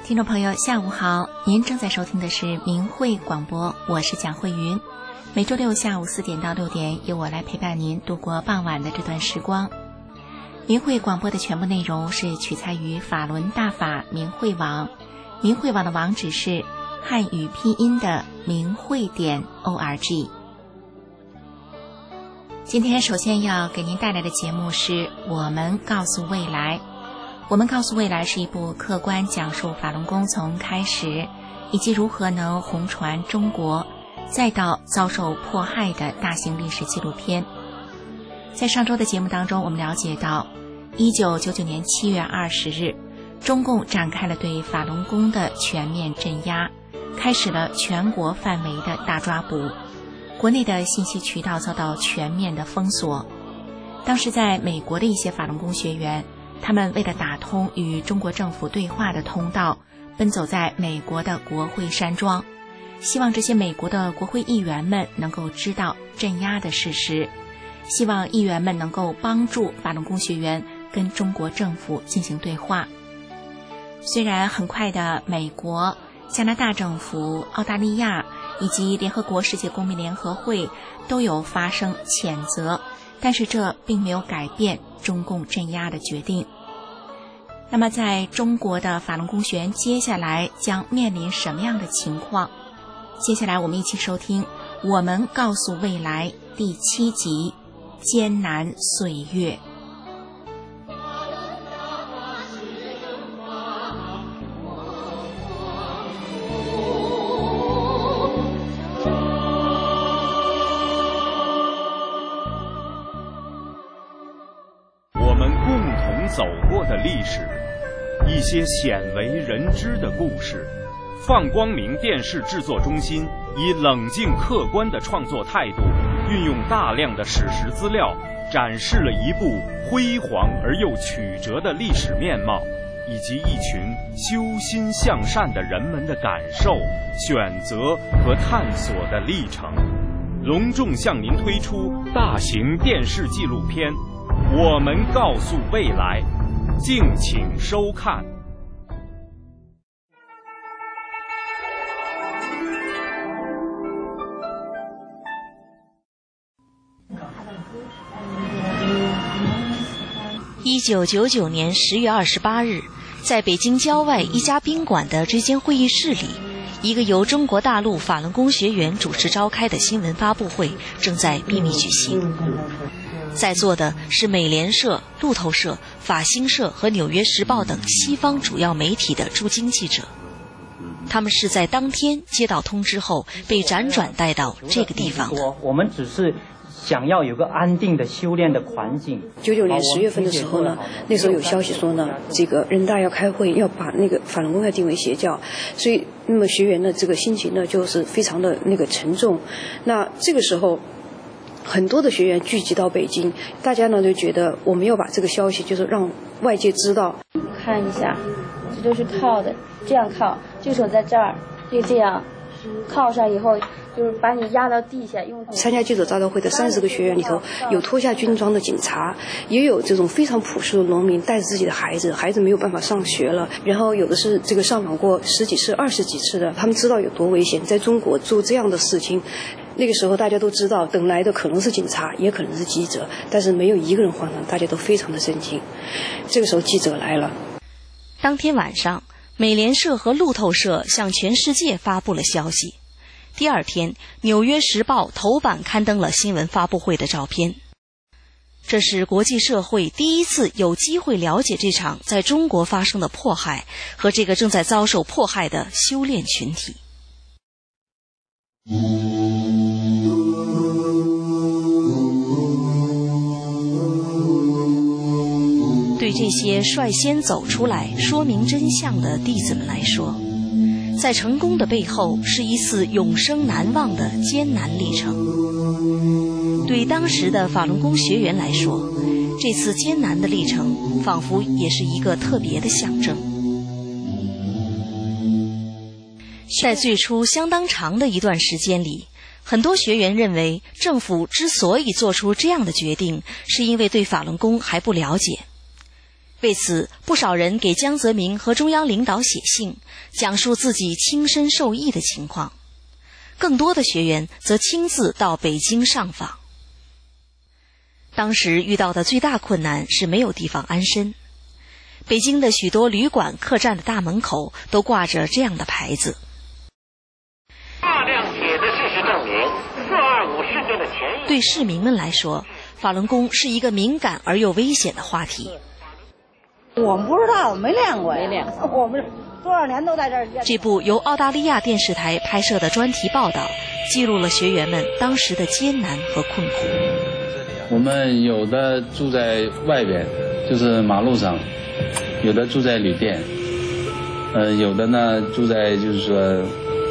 听众朋友下午好，您正在收听的是明慧广播，我是蒋慧云。每周六下午4点到6点，由我来陪伴您度过傍晚的这段时光。明慧广播的全部内容是取材于法轮大法明慧网，明慧网的网址是汉语拼音的明慧.org。今天首先要给您带来的节目是我们告诉未来。我们告诉未来是一部客观讲述法轮功从开始以及如何能红传中国再到遭受迫害的大型历史纪录片。在上周的节目当中，我们了解到1999年7月20日，中共展开了对法轮功的全面镇压，开始了全国范围的大抓捕，国内的信息渠道遭到全面的封锁。当时在美国的一些法轮功学员，他们为了打通与中国政府对话的通道，奔走在美国的国会山庄，希望这些美国的国会议员们能够知道镇压的事实，希望议员们能够帮助法轮功学员跟中国政府进行对话。虽然很快的美国、加拿大政府、澳大利亚以及联合国世界公民联合会都有发声谴责，但是这并没有改变中共镇压的决定。那么在中国的法轮功学员接下来将面临什么样的情况？接下来我们一起收听《我们告诉未来》第7集《艰难岁月》。 走过的历史，一些鲜为人知的故事。放光明电视制作中心以冷静客观的创作态度，运用大量的史实资料，展示了一部辉煌而又曲折的历史面貌，以及一群修心向善的人们的感受、选择和探索的历程。隆重向您推出大型电视纪录片我们告诉未来，敬请收看。 1999年10月28日，在北京郊外一家宾馆的这间会议室里，一个由中国大陆法轮功学员主持召开的新闻发布会正在秘密举行。在座的是美联社、路透社、法新社和纽约时报等西方主要媒体的驻京记者，他们是在当天接到通知后被辗转带到这个地方的。 我们只是想要有个安定的修炼的环境。 99年10月份的时候呢，那时候有消息说呢，这个人大要开会，要把那个法轮功要定为邪教，所以那么学员的这个心情呢，就是非常的那个沉重。那这个时候，很多的学员聚集到北京，大家呢就觉得我们要把这个消息就是让外界知道。 看一下，这就是靠的，这样靠，这个手在这儿，这样靠上以后，就是把你压到地下。 参加记者招待会的30个学员里头，有脱下军装的警察，也有这种非常朴素的农民带着自己的孩子，孩子没有办法上学了，然后有的是这个上访过10几次、20几次的，他们知道有多危险，在中国做这样的事情。那个时候大家都知道，等来的可能是警察，也可能是记者，但是没有一个人慌张，大家都非常的震惊。这个时候记者来了。 当天晚上，美联社和路透社向全世界发布了消息。第二天，《纽约时报》头版刊登了新闻发布会的照片。这是国际社会第一次有机会了解这场在中国发生的迫害和这个正在遭受迫害的修炼群体。对这些率先走出来说明真相的弟子们来说，在成功的背后是一次永生难忘的艰难历程。对当时的法轮功学员来说，这次艰难的历程仿佛也是一个特别的象征。在最初相当长的一段时间里，很多学员认为政府之所以做出这样的决定，是因为对法轮功还不了解。 为此，不少人给江泽民和中央领导写信，讲述自己亲身受益的情况。更多的学员则亲自到北京上访。当时遇到的最大困难是没有地方安身。北京的许多旅馆、客栈的大门口都挂着这样的牌子。 大量铁的事实证明，425事件的前因。 对市民们来说，法轮功是一个敏感而又危险的话题。 我们不知道，没练过，我们多少年都在这儿练。 这部由澳大利亚电视台拍摄的专题报道，记录了学员们当时的艰难和困苦。 我们有的住在外边，就是马路上；有的住在旅店，有的呢住在就是说，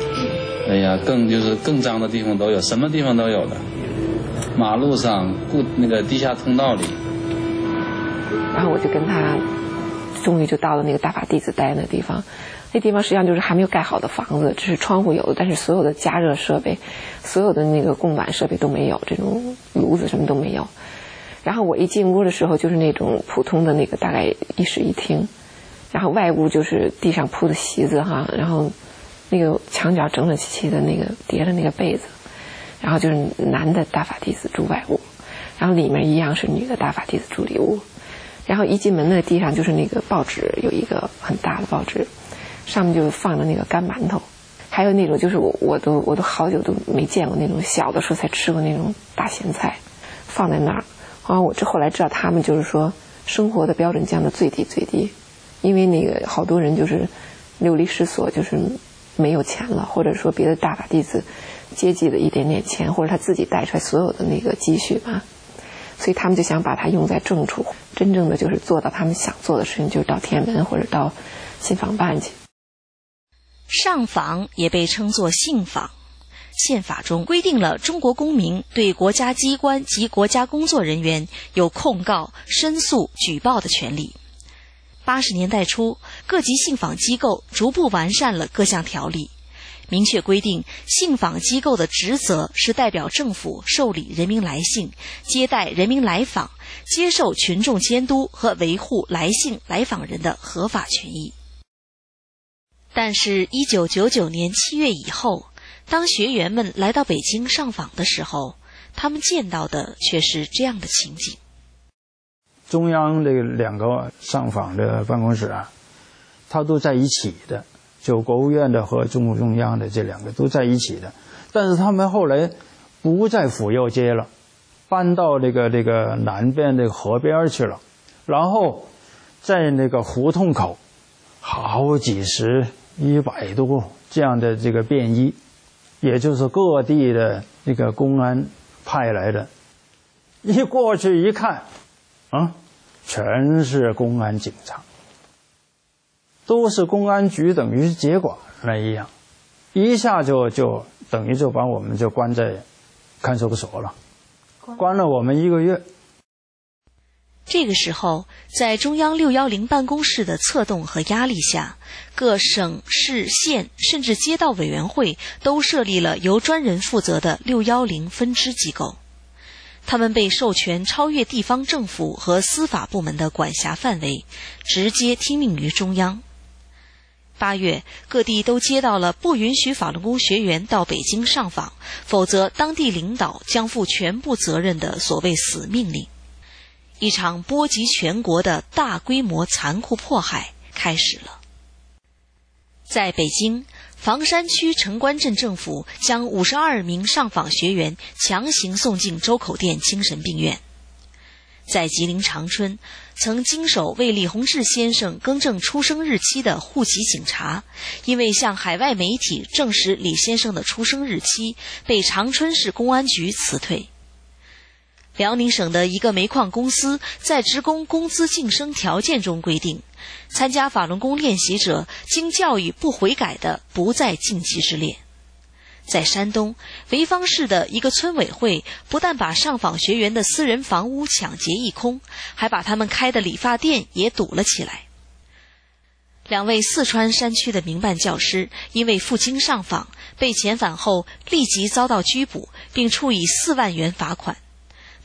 更脏的地方都有，什么地方都有的。马路上、那个地下通道里。 然后我就跟他。终于就到了那个大法弟子待那地方，那地方实际上就是还没有盖好的房子，只是窗户有的，但是所有的加热设备、所有的那个供暖设备都没有，这种炉子什么都没有。然后我一进屋的时候，就是那种普通的那个大概一室一厅，然后外屋就是地上铺的席子哈，然后那个墙角整整齐齐的那个叠着那个被子，然后就是男的大法弟子住外屋，然后里面一样是女的大法弟子住里屋。然后一进门的地上就是那个报纸，有一个很大的报纸，上面就放着那个干馒头，还有那种就是我都好久都没见过那种，小的时候才吃过那种大咸菜，放在那儿。然后我后来知道他们就是说生活的标准降得最低最低，因为那个好多人就是流离失所，就是没有钱了，或者说别的大法弟子接济了一点点钱，或者他自己带出来所有的那个积蓄嘛。所以他们就想把它用在正处，真正的就是做到他们想做的事情，就是到天安门或者到信访办去。 上访也被称作信访。宪法中规定了中国公民对国家机关及国家工作人员有控告、申诉、举报的权利。80年代初，各级信访机构逐步完善了各项条例，明确规定信访机构的职责是代表政府受理人民来信，接待人民来访，接受群众监督和维护来信来访人的合法权益。但是1999年7月以后，当学员们来到北京上访的时候，他们见到的却是这样的情景。 中央这2个上访的办公室啊，它都在一起的，就国务院的和中央的这2个都在一起的，但是他们后来不在府右街了，搬到这个南边这个河边去了，然后在那个胡同口，好几十、100多这样的这个便衣，也就是各地的那个公安派来的，一过去一看，全是公安警察。都是公安局等于接管了一样，一下就等于就把我们就关在看守所了，关了我们1个月。 这个时候，在中央610办公室的策动和压力下，各省市县甚至街道委员会都设立了由专人负责的610分支机构，他们被授权超越地方政府和司法部门的管辖范围，直接听命于中央。8月，各地都接到了不允许法轮功学员到北京上访，否则当地领导将负全部责任的所谓死命令。一场波及全国的大规模残酷迫害开始了。在北京，房山区城关镇政府将52名上访学员强行送进周口店精神病院。在吉林长春，曾经手为李洪志先生更正出生日期的户籍警察，因为向海外媒体证实李先生的出生日期，被长春市公安局辞退。辽宁省的一个煤矿公司在职工工资晋升条件中规定，参加法轮功练习者经教育不悔改的，不在禁忌之列。在山东潍坊市的一个村委会，不但把上访学员的私人房屋抢劫一空，还把他们开的理发店也堵了起来。2位四川山区的民办教师因为赴京上访，被遣返后立即遭到拘捕，并处以4万元罚款。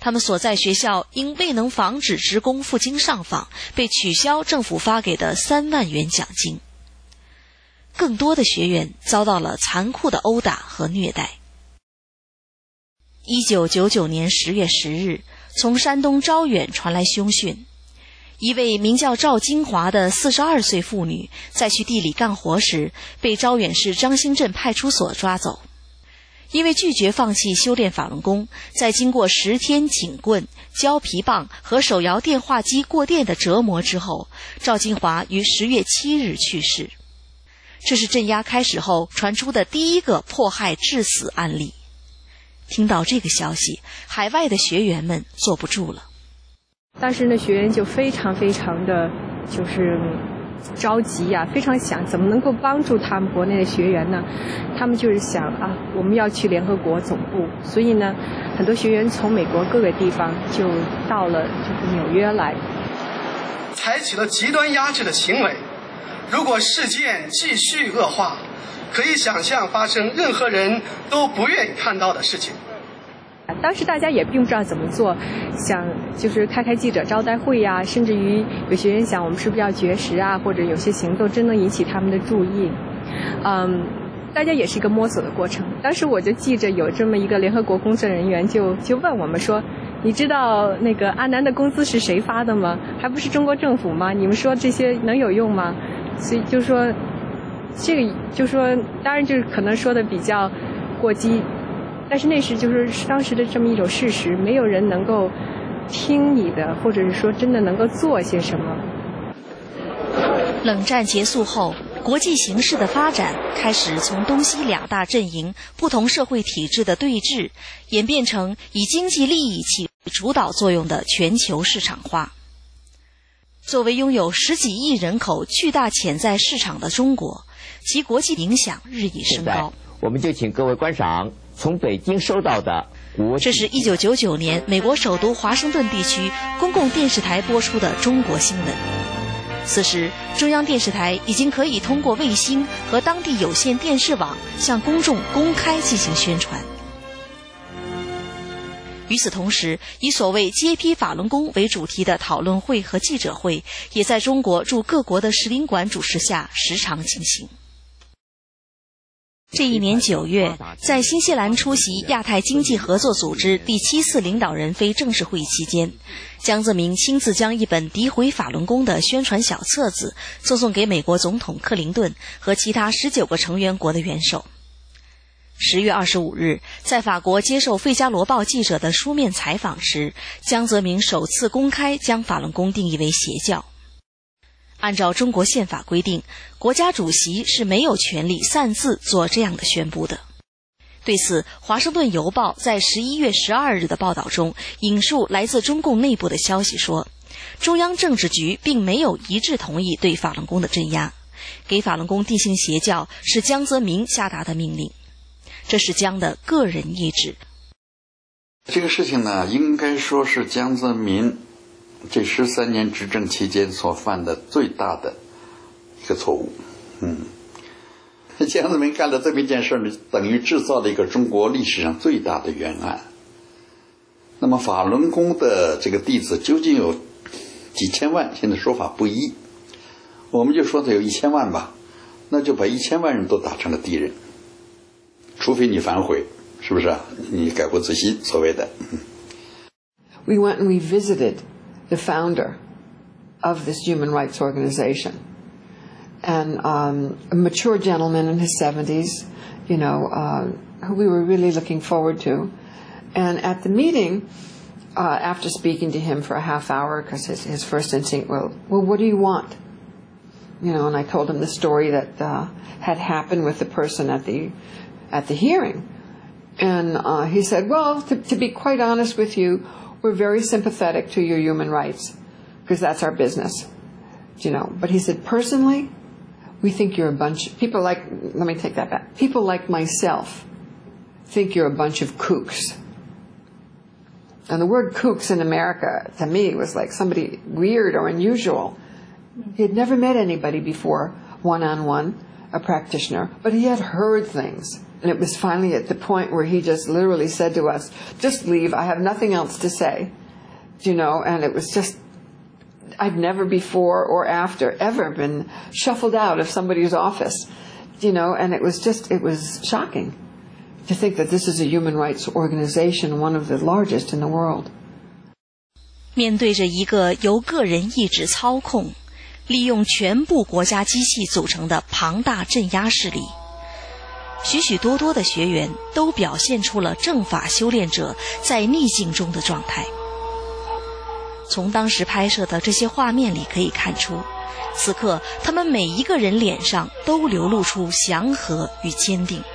他们所在学校因未能防止职工赴京上访，被取消政府发给的3万元奖金。更多的学员遭到了残酷的殴打和虐待。1999年10月10日，从山东招远传来凶讯，一位名叫赵金华的42岁妇女在去地里干活时，被招远市张兴镇派出所抓走。因为拒绝放弃修炼法轮功，在经过10天警棍、胶皮棒和手摇电话机过电的折磨之后，赵金华于10月7日去世。这是镇压开始后传出的第一个迫害致死案例。听到这个消息，海外的学员们坐不住了。 当时呢，学员就非常的就是着急啊，非常想怎么能够帮助他们国内的学员呢？他们就是想啊，我们要去联合国总部，所以呢，很多学员从美国各个地方就到了就是纽约来， 采取了极端压制的行为。如果事件继续恶化，可以想象发生任何人都不愿意看到的事情。 当时大家也并不知道怎么做，想就是开记者招待会呀，甚至于有学员想我们是不是要绝食啊，或者有些行动真能引起他们的注意。大家也是一个摸索的过程。当时我就记着有这么一个联合国工作人员就问我们说，你知道那个阿南的工资是谁发的吗？还不是中国政府吗？你们说这些能有用吗？所以就说这个就说当然就是可能说的比较过激，但是那是就是当时的这么一种事实，没有人能够听你的，或者是说真的能够做些什么。 冷战结束后，国际形势的发展开始从东西2大阵营不同社会体制的对峙，演变成以经济利益起主导作用的全球市场化。作为拥有10几亿人口巨大潜在市场的中国，其国际影响日益升高。 我们就请各位观赏从北京收到的这是1999年美国首都华盛顿地区公共电视台播出的中国新闻。此时，中央电视台已经可以通过卫星和当地有线电视网向公众公开进行宣传。与此同时，以所谓揭批法轮功为主题的讨论会和记者会也在中国驻各国的使领馆主持下时常进行。这一年9月，在新西兰出席亚太经济合作组织第7次领导人非正式会议期间，江泽民亲自将一本诋毁法轮功的宣传小册子赠送给美国总统克林顿和其他19个成员国的元首。10月25日，在法国接受《费加罗报》记者的书面采访时，江泽民首次公开将法轮功定义为邪教。按照中国宪法规定，国家主席是没有权利擅自做这样的宣布的。对此，《华盛顿邮报》在11月12日的报道中引述来自中共内部的消息说，中央政治局并没有一致同意对法轮功的镇压，给法轮功定性邪教是江泽民下达的命令，这是江的个人意志。 这个事情呢，应该说是江泽民这13年执政期间所犯的最大的一个错误。江泽民干了这么一件事呢，等于制造了一个中国历史上最大的冤案。那么法轮功的这个弟子究竟有几千万，现在说法不一，我们就说它有1000万吧，那就把1000万人都打成了敌人，除非你反悔，是不是啊？你改过自新，所谓的。 We went and we visited the founder of this human rights organization, and a mature gentleman in his 70s, who we were really looking forward to. And at the meeting, after speaking to him for a half hour, because his first instinct, well, what do you want? And I told him the story that had happened with the person at the hearing. And he said, well, to be quite honest with you, we're very sympathetic to your human rights, because that's our business, But he said, personally, we think you're a bunch, people like myself think you're a bunch of kooks. And the word kooks in America, to me, was like somebody weird or unusual. He had never met anybody before, one-on-one, a practitioner, but he had heard things. And it was finally at the point where he just literally said to us, just leave, I have nothing else to say. And it was just, I'd never before or after ever been shuffled out of somebody's office, and it was shocking to think that this is a human rights organization, one of the largest in the world. 面对着一个由个人意志操控，利用全部国家机器组成的庞大镇压势力，许许多多的学员都表现出了正法修炼者在逆境中的状态。从当时拍摄的这些画面里可以看出，此刻他们每一个人脸上都流露出祥和与坚定。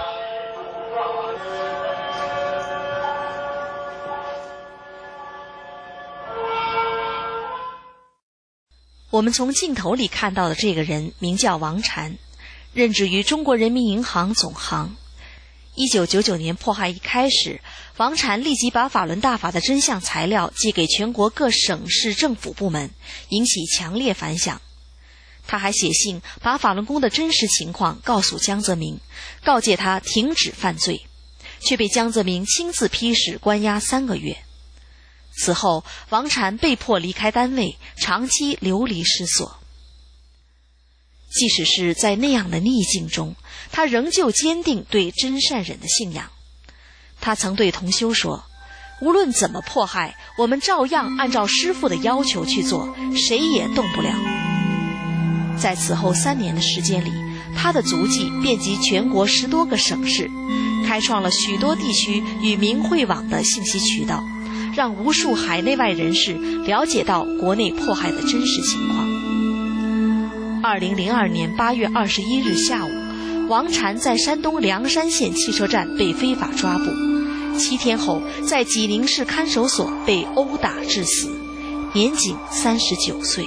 我们从镜头里看到的这个人名叫王禅，任职于中国人民银行总行。1999年迫害一开始，王禅立即把法轮大法的真相材料寄给全国各省市政府部门，引起强烈反响。他还写信把法轮功的真实情况告诉江泽民，告诫他停止犯罪，却被江泽民亲自批示关押3个月。此后，王禅被迫离开单位，长期流离失所。即使是在那样的逆境中，他仍旧坚定对真善忍的信仰。他曾对同修说，无论怎么迫害，我们照样按照师父的要求去做，谁也动不了。在此后3年的时间里，他的足迹遍及全国10多个省市，开创了许多地区与民会网的信息渠道，让无数海内外人士了解到国内迫害的真实情况。2002年8月21日下午，王禅在山东凉山县汽车站被非法抓捕，7天后在济宁市看守所被殴打致死，年仅39岁。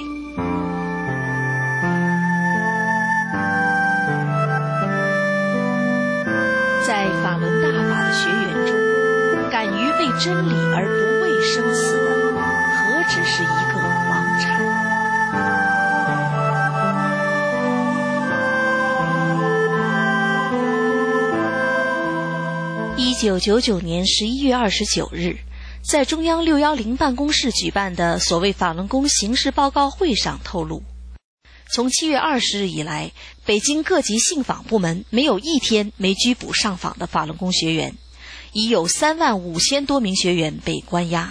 在法轮大法的学员中，敢于为真理而不畏生死的，何止是一个王禅。1999年11月29日，在中央610办公室举办的所谓法轮功形势报告会上透露，从7月20日以来，北京各级信访部门没有一天没拘捕上访的法轮功学员，已有35000多名学员被关押。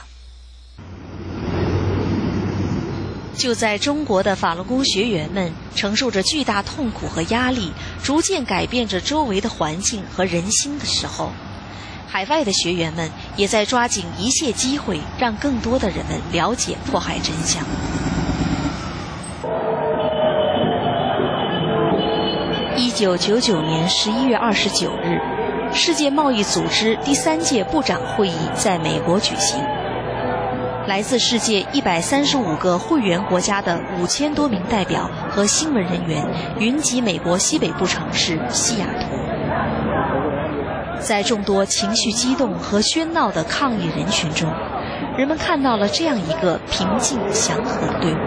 就在中国的法轮功学员们承受着巨大痛苦和压力，逐渐改变着周围的环境和人心的时候，海外的学员们也在抓紧一切机会，让更多的人们了解迫害真相。1999年11月29日，世界贸易组织第3届部长会议在美国举行。来自世界135个会员国家的5000多名代表和新闻人员云集美国西北部城市西雅图。在众多情绪激动和喧闹的抗议人群中，人们看到了这样一个平静祥和的队伍。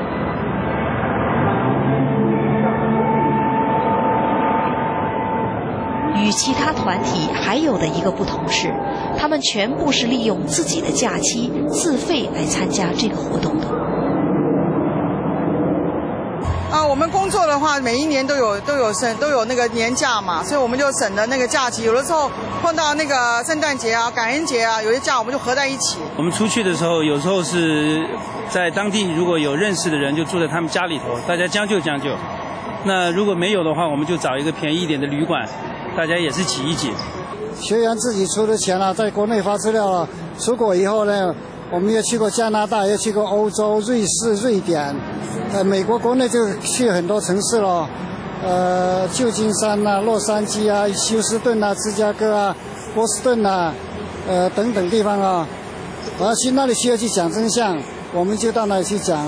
与其他团体还有的一个不同是，他们全部是利用自己的假期自费来参加这个活动的。 我们工作的话，每一年都有那个年假嘛，所以我们就省了那个假期。有的时候碰到那个圣诞节啊、感恩节啊，有些假我们就合在一起。 我们出去的时候，有时候是在当地如果有认识的人，就住在他们家里头，大家将就将就。那如果没有的话，我们就找一个便宜一点的旅馆，大家也是挤一挤。 学员自己出的钱了，在国内发资料了。出国以后呢，我们也去过加拿大，也去过欧洲、瑞士、瑞典。美国国内就去很多城市了，旧金山啊、洛杉矶啊、休斯顿啊、芝加哥啊、波士顿啊，等等地方啊。去那里需要去讲真相，我们就到那里去讲。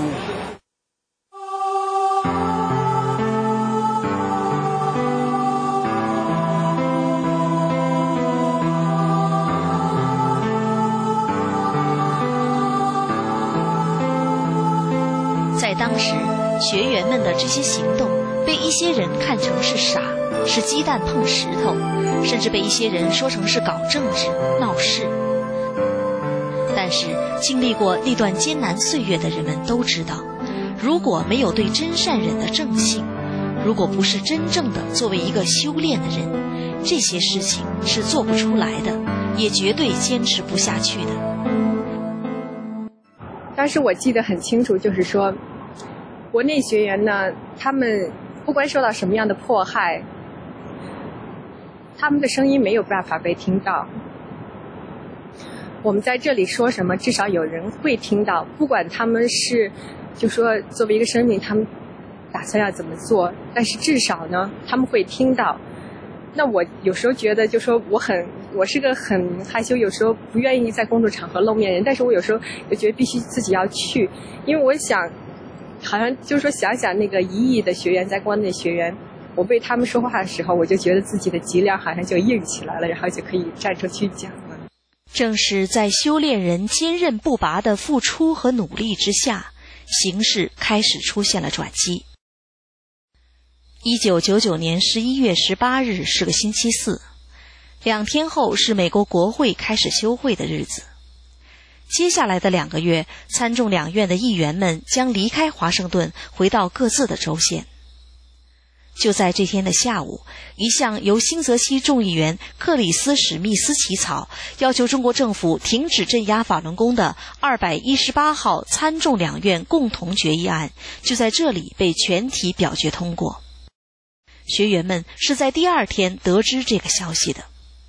在当时，学员们的这些行动被一些人看成是傻， 是鸡蛋碰石头，甚至被一些人说成是搞政治、闹事。但是经历过那段艰难岁月的人们都知道，如果没有对真善忍的正性，如果不是真正的作为一个修炼的人，这些事情是做不出来的，也绝对坚持不下去的。 当时我记得很清楚，就是说国内学员呢，他们不管受到什么样的迫害，他们的声音没有办法被听到。我们在这里说什么，至少有人会听到，不管他们是就说作为一个生命他们打算要怎么做，但是至少呢他们会听到。那我有时候觉得就说我是个很害羞，有时候不愿意在公众场合露面人，但是我有时候也觉得必须自己要去，因为我想好像就是说想想那个1亿的学员在国内学员，我为他们说话的时候，我就觉得自己的脊梁好像就硬起来了，然后就可以站出去讲了。 正是在修炼人坚韧不拔的付出和努力之下，形势开始出现了转机。1999年11月18日是个星期四，2天后是美国国会开始休会的日子。接下来的2个月，参众两院的议员们将离开华盛顿，回到各自的州县。就在这天的下午，一项由新泽西众议员克里斯·史密斯起草，要求中国政府停止镇压法轮功的218号参众两院共同决议案，就在这里被全体表决通过。学员们是在第2天得知这个消息的。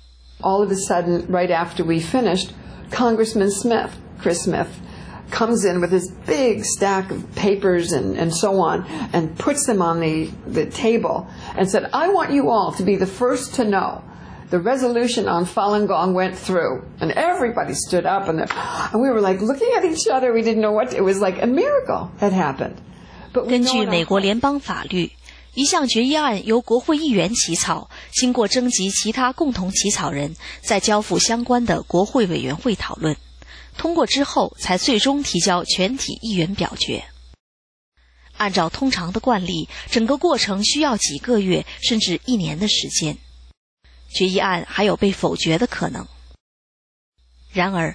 All of a sudden, right after we finished, Congressman Chris Smith, comes in with his big stack of papers and so on, and puts them on the table and said, I want you all to be the first to know the resolution on Falun Gong went through. And everybody stood up, and we were like looking at each other. We didn't know what, it was like a miracle had happened. But 根据美国联邦法律，一项决议案由国会议员起草，经过征集其他共同起草人，再交付相关的国会委员会讨论，通过之后才最终提交全体议员表决。按照通常的惯例，整个过程需要几个月甚至1年的时间。决议案还有被否决的可能。然而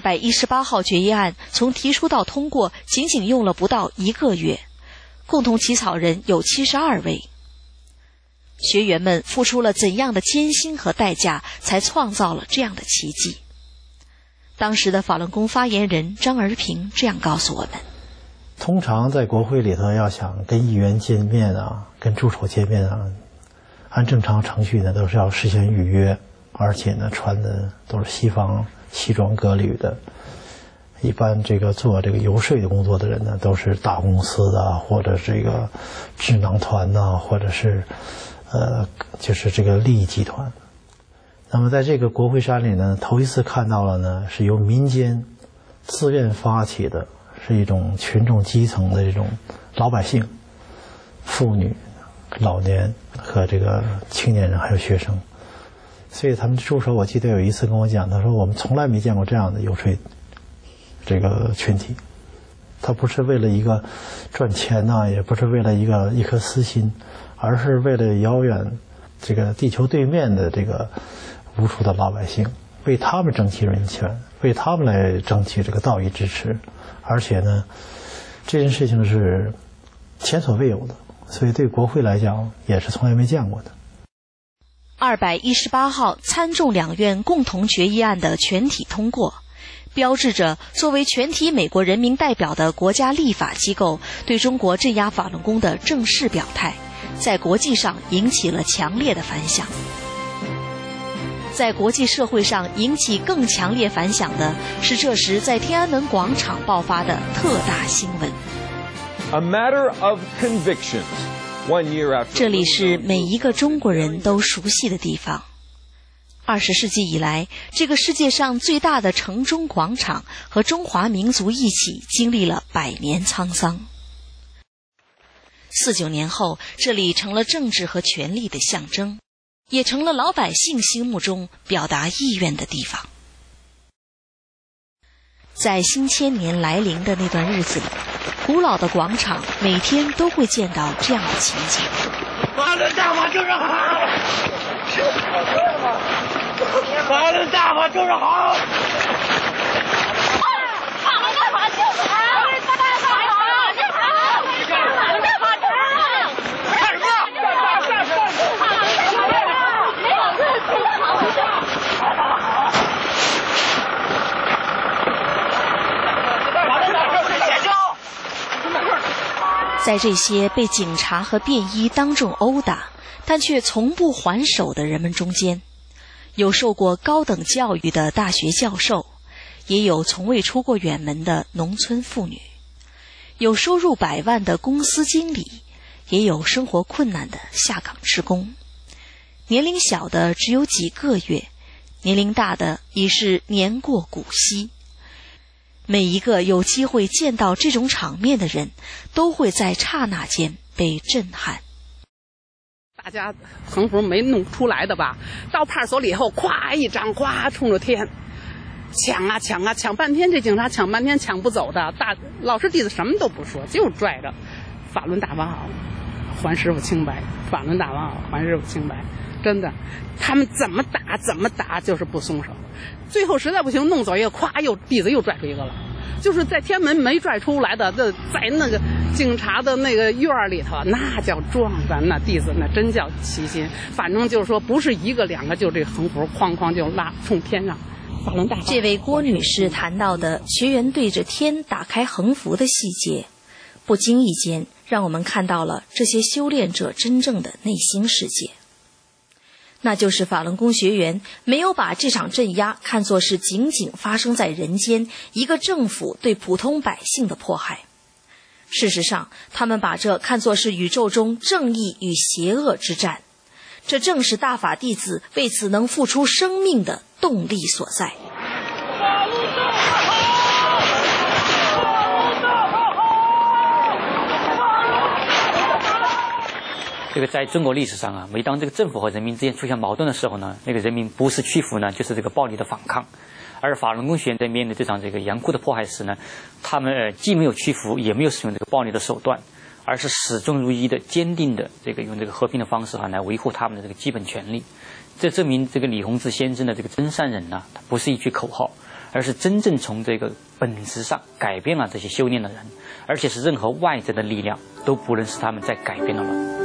218号决议案从提出到通过仅仅用了不到1个月，共同起草人有72位。学员们付出了怎样的艰辛和代价，才创造了这样的奇迹？当时的法轮功发言人张儿平这样告诉我们： 通常在国会里头，要想跟议员见面啊，跟助手见面啊，按正常程序呢，都是要事先预约，而且呢，穿的都是西方西装革履的。一般做这个游说的工作的人呢，都是大公司的，或者这个智囊团呐，或者是就是这个利益集团。那么在这个国会山里呢，头一次看到了呢，是由民间自愿发起的，是一种群众基层的这种老百姓、妇女、老年和这个青年人还有学生。所以他们助手我记得有一次跟我讲，他说我们从来没见过这样的游说这个群体，他不是为了一个赚钱呐，也不是为了一颗私心，而是为了遥远这个地球对面的这个无数的老百姓，为他们争取人权，为他们来争取这个道义支持。而且呢，这件事情是前所未有的，所以对国会来讲也是从来没见过的。 218号参众两院共同决议案的全体通过，标志着作为全体美国人民代表的国家立法机构对中国镇压法轮功的正式表态，在国际上引起了强烈的反响。在国际社会上引起更强烈反响的是这时在天安门广场爆发的特大新闻。 A matter of convictions. 1 year after. 这里是每一个中国人都熟悉的地方。20世纪以来，这个世界上最大的城中广场和中华民族一起经历了100年沧桑。49年后，这里成了政治和权力的象征，也成了老百姓心目中表达意愿的地方。在新千年来临的那段日子里，古老的广场每天都会见到这样的情景。 法轮大法就是好，法轮大法就是好， 法轮大法就是好，法轮大法就是好，法轮大法就是好， 干什么？ 在这些被警察和便衣当众殴打，但却从不还手的人们中间，有受过高等教育的大学教授，也有从未出过远门的农村妇女，有收入100万的公司经理，也有生活困难的下岗职工，年龄小的只有几个月，年龄大的已是年过古稀。每一个有机会见到这种场面的人，都会在刹那间被震撼。 大家横幅没弄出来的吧，到派出所里以后，咵一张，咵冲着天，抢啊抢啊抢半天，这警察抢半天抢不走的，老师弟子什么都不说，就拽着法轮大法好，还师傅清白，法轮大法好，还师傅清白。真的，他们怎么打就是不松手，最后实在不行弄走一个，咵弟子又拽出一个了，就是在天安门没拽出来的，在那个警察的那个院里头，那叫壮观，那弟子那真叫齐心。反正就是说，不是一个两个，就这横幅哐哐就拉冲天上。法轮大法。 这位郭女士谈到的学员对着天打开横幅的细节，不经意间让我们看到了这些修炼者真正的内心世界。那就是法轮功学员没有把这场镇压看作是仅仅发生在人间一个政府对普通百姓的迫害，事实上他们把这看作是宇宙中正义与邪恶之战，这正是大法弟子为此能付出生命的动力所在。 这个在中国历史上啊，每当这个政府和人民之间出现矛盾的时候呢，那个人民不是屈服呢，就是这个暴力的反抗。而法轮功学员在面对这场这个严酷的迫害时呢，他们既没有屈服，也没有使用这个暴力的手段，而是始终如一的、坚定的这个用这个和平的方式来维护他们的这个基本权利。这证明这个李洪志先生的这个真善忍呢，它不是一句口号，而是真正从这个本质上改变了这些修炼的人，而且是任何外在的力量都不能使他们再改变了吗？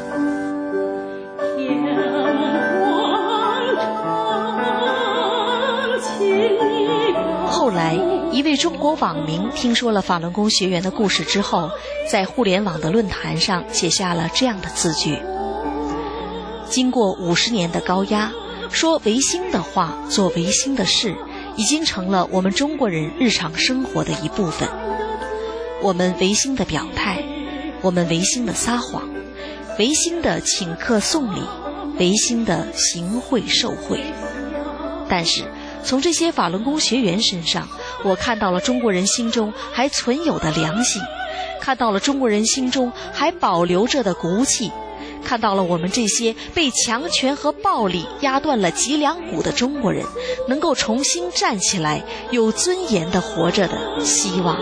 后来，一位中国网民听说了法轮功学员的故事之后，在互联网的论坛上写下了这样的字句：经过50年的高压，说违心的话，做违心的事，已经成了我们中国人日常生活的一部分。我们违心的表态，我们违心的撒谎，违心的请客送礼，违心的行贿受贿。但是从这些法轮功学员身上，我看到了中国人心中还存有的良心，看到了中国人心中还保留着的骨气，看到了我们这些被强权和暴力压断了脊梁骨的中国人能够重新站起来，有尊严地活着的希望。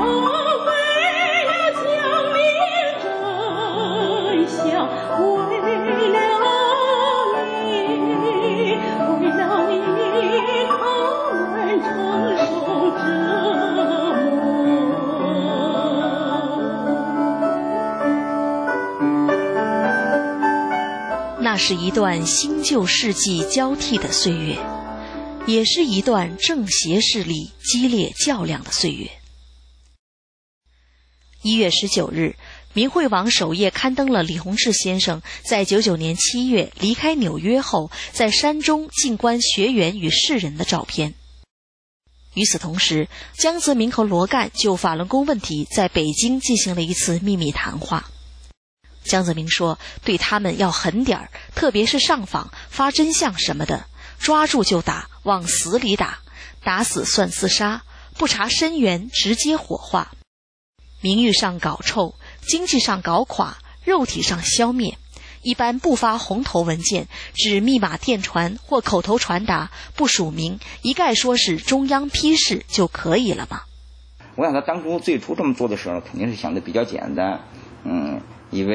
那是一段新旧世纪交替的岁月，也是一段正邪势力激烈较量的岁月。1月19日，明慧网首页刊登了李洪志先生在99年7月离开纽约后，在山中静观学员与世人的照片。与此同时，江泽民和罗干就法轮功问题在北京进行了一次秘密谈话。江泽民说，对他们要狠点儿，特别是上访发真相什么的，抓住就打，往死里打，打死算自杀，不查深源直接火化，名誉上搞臭，经济上搞垮，肉体上消灭。一般不发红头文件，只密码电传或口头传达，不署名，一概说是中央批示就可以了吗？ 我想他当初最初这么做的时候，肯定是想的比较简单，以为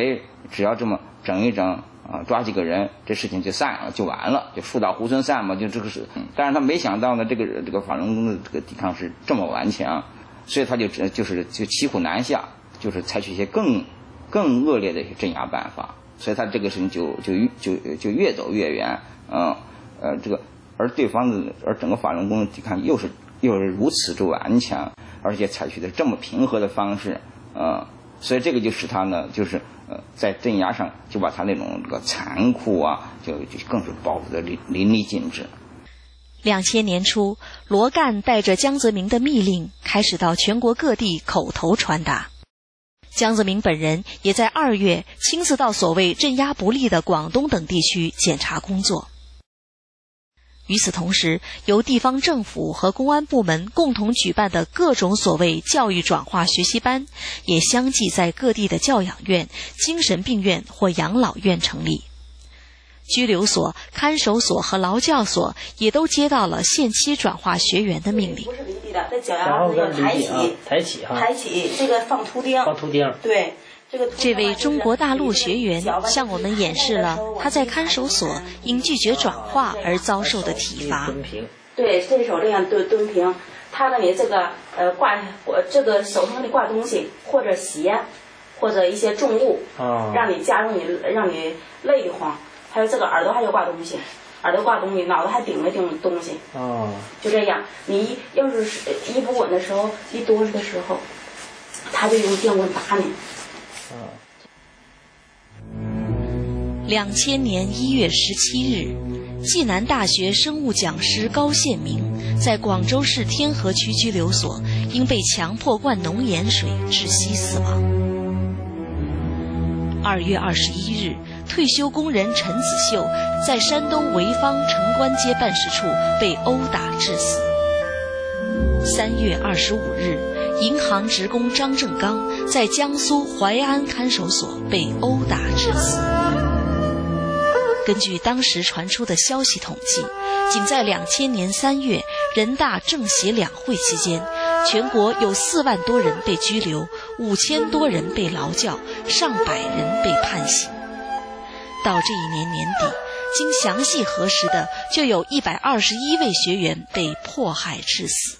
只要这么整一整啊，抓几个人，这事情就散了，就完了，就树倒猢狲散嘛，就这个是。但是他没想到呢，这个法轮功的这个抵抗是这么顽强，所以他就骑虎难下，就是采取一些更恶劣的一些镇压办法，所以他这个事情就越走越远，这个而整个法轮功的抵抗又是如此之顽强，而且采取的这么平和的方式，所以这个就使他呢，就是在镇压上就把他那种这个残酷啊，就更是暴露的淋漓尽致。 2000年初，罗干带着江泽民的密令，开始到全国各地口头传达。江泽民本人也在2月亲自到所谓镇压不力的广东等地区检查工作。与此同时，由地方政府和公安部门共同举办的各种所谓教育转化学习班，也相继在各地的教养院、精神病院或养老院成立。拘留所、看守所和劳教所也都接到了限期转化学员的命令。 不是离地的，在脚丫子要抬起，这个放图钉。对。 这位中国大陆学员向我们演示了他在看守所因拒绝转化而遭受的体罚。 对，这手这样蹲平，他让你这个这个手上的挂东西，或者鞋，或者一些重物，让你累得慌。还有这个耳朵还要挂东西，脑袋还顶着东西。就这样，你要是一不稳的时候，一哆嗦的时候，他就用电棍打你。 2000年1月17日，暨南大学生物讲师高宪明在广州市天河区拘留所因被强迫灌浓盐水窒息死亡。2月21日，退休工人陈子秀在山东潍坊城关街办事处被殴打致死。3月25日，银行职工张正刚在江苏淮安看守所被殴打致死。根据当时传出的消息统计，仅在2000年3月人大政协两会期间，全国有4万多人被拘留，5000多人被劳教，上百人被判刑。到这一年年底，经详细核实的就有121位学员被迫害致死。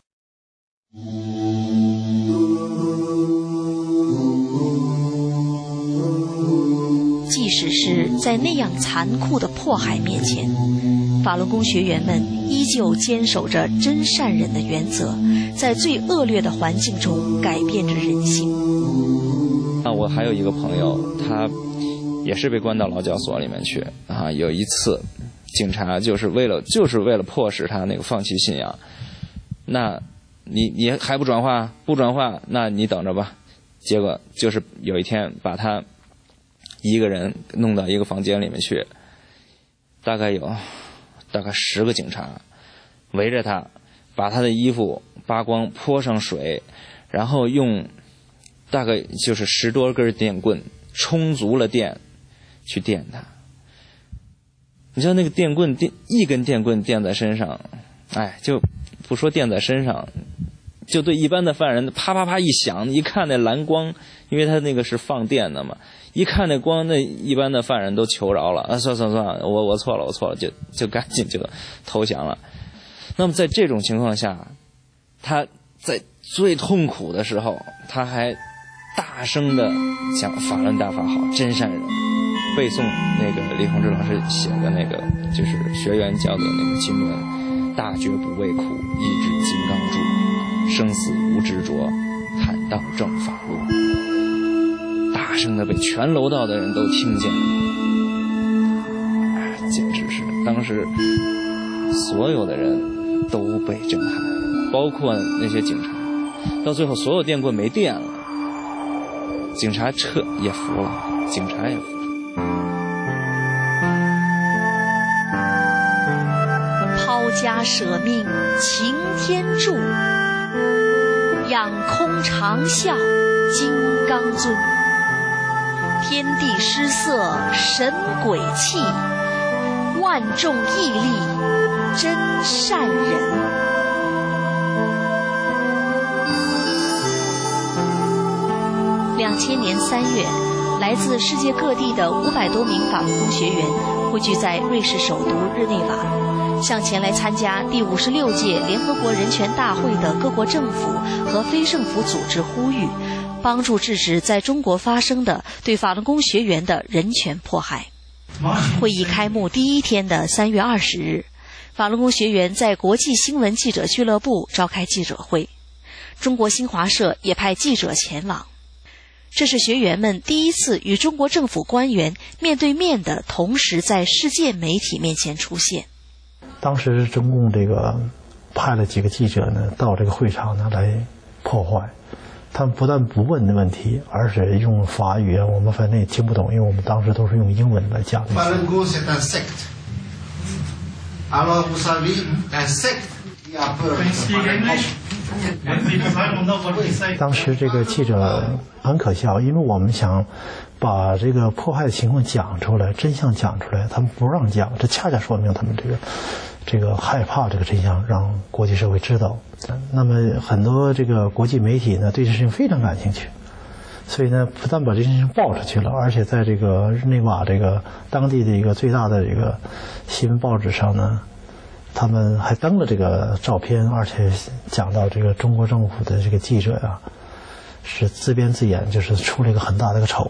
即使是在那样残酷的迫害面前，法轮功学员们依旧坚守着真善忍的原则，在最恶劣的环境中改变着人性。 我还有一个朋友，他也是被关到劳教所里面去啊。有一次，警察就是为了迫使他那个放弃信仰，那你还不转化？不转化，那你等着吧。结果就是有一天把他一个人弄到一个房间里面去，大概10个警察围着他，把他的衣服扒光，泼上水，然后用大概就是10多根电棍，充足了电去电他。你知道那个电棍一根电棍电在身上，就不说电在身上，就对一般的犯人啪啪啪一响，一看那蓝光，因为他那个是放电的嘛，一看那光，那一般的犯人都求饶了，算了，我错了，就赶紧就投降了。那么在这种情况下，他在最痛苦的时候，他还大声的讲法轮大法好，真善忍，背诵那个李洪志老师写的那个就是学员教的那个经文：大觉不畏苦，意志金刚柱，生死无执着，坦荡正法路。大声的被全楼道的人都听见了，简直是当时所有的人都被震撼，包括那些警察。到最后所有电棍没电了，警察也服了，警察也服了。 抛家舍命擎天柱，仰空长啸金刚尊。天地失色神鬼气，万众屹立真善忍。2000年3月， 来自世界各地的500多名法轮功学员汇聚在瑞士首都日内瓦，向前来参加第56届联合国人权大会的各国政府和非政府组织呼吁，帮助制止在中国发生的对法轮功学员的人权迫害。会议开幕第一天的3月20日，法轮功学员在国际新闻记者俱乐部召开记者会，中国新华社也派记者前往。这是学员们第一次与中国政府官员面对面的同时在世界媒体面前出现。 当时中共这个派了几个记者呢到这个会场呢来破坏，他们不但不问的问题，而且用法语我们反正也听不懂，因为我们当时都是用英文来讲。 法轮功c'est un secte. Alors vous savez, un secte qui a peur. 当时这个记者很可笑，因为我们想把这个迫害的情况讲出来，真相讲出来，他们不让讲，这恰恰说明他们这个害怕这个真相让国际社会知道。那么很多这个国际媒体呢对这事情非常感兴趣，所以呢不但把这件事情报出去了，而且在这个日内瓦这个当地的一个最大的这个新闻报纸上呢，他们还登了这个照片，而且讲到这个中国政府的这个记者呀，是自编自演，就是出了一个很大的一个丑。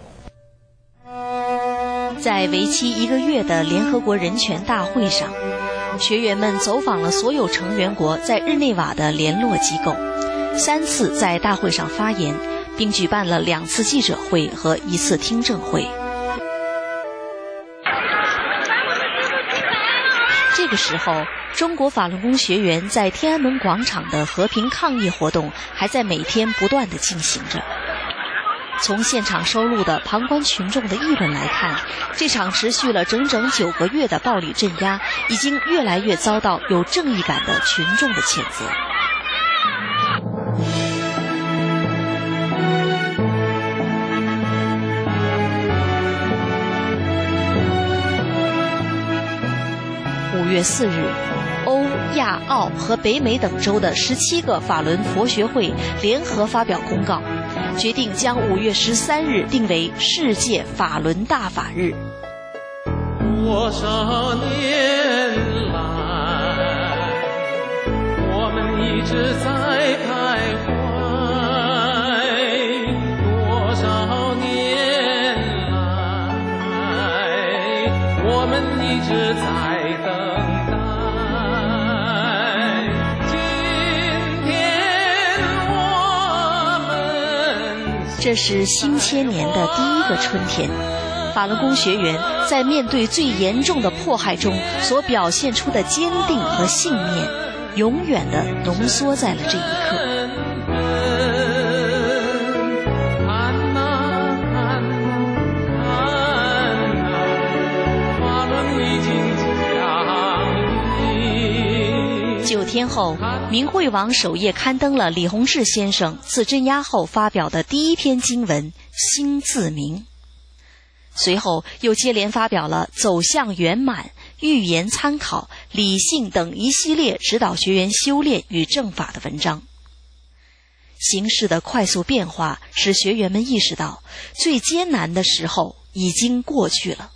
在为期1个月的联合国人权大会上，学员们走访了所有成员国在日内瓦的联络机构，3次在大会上发言，并举办了2次记者会和1次听证会。这个时候，中国法轮功学员在天安门广场的和平抗议活动还在每天不断地进行着。从现场收录的旁观群众的议论来看，这场持续了整整9个月的暴力镇压，已经越来越遭到有正义感的群众的谴责。5月4日，欧、亚、澳和北美等州的17个法轮佛学会联合发表公告，决定将5月13日定为世界法轮大法日。 多少年来，我们一直在徘徊，多少年来，我们一直在等。 这是新千年的第1个春天，法轮功学员在面对最严重的迫害中所表现出的坚定和信念，永远地浓缩在了这一刻。9天后，明慧网首页刊登了李洪志先生自镇压后发表的第1篇经文《心自明》，随后又接连发表了《走向圆满》《寓言参考》《理性》等一系列指导学员修炼与正法的文章。形势的快速变化使学员们意识到，最艰难的时候已经过去了。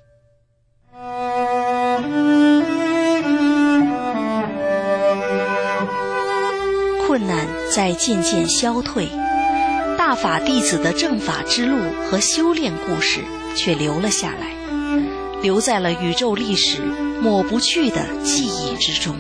困难在渐渐消退，大法弟子的正法之路和修炼故事却留了下来，留在了宇宙历史抹不去的记忆之中。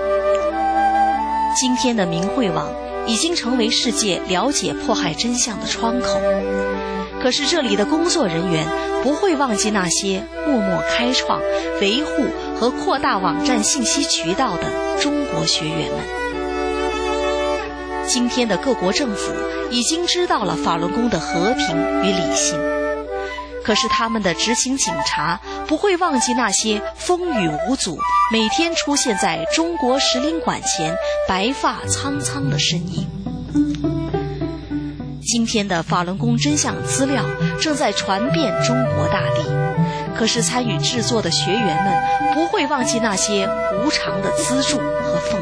今天的明慧网已经成为世界了解迫害真相的窗口，可是这里的工作人员不会忘记那些默默开创、维护和扩大网站信息渠道的中国学员们。今天的各国政府已经知道了法轮功的和平与理性，可是他们的执勤警察不会忘记那些风雨无阻、每天出现在中国使领馆前白发苍苍的身影。今天的法轮功真相资料正在传遍中国大地，可是参与制作的学员们不会忘记那些无偿的资助和奉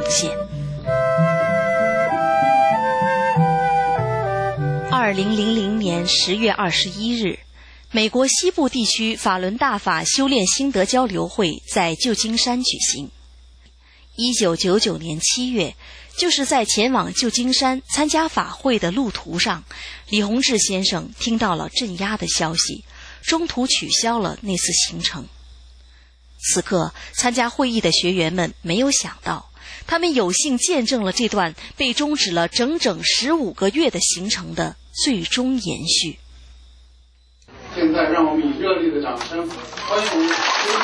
献。2000年10月21日， 美国西部地区法轮大法修炼心得交流会在旧金山举行。1999年7月，就是在前往旧金山参加法会的路途上，李洪志先生听到了镇压的消息，中途取消了那次行程。此刻，参加会议的学员们没有想到，他们有幸见证了这段被终止了整整15个月的行程的最终延续。 现在让我们以热烈的掌声欢迎我们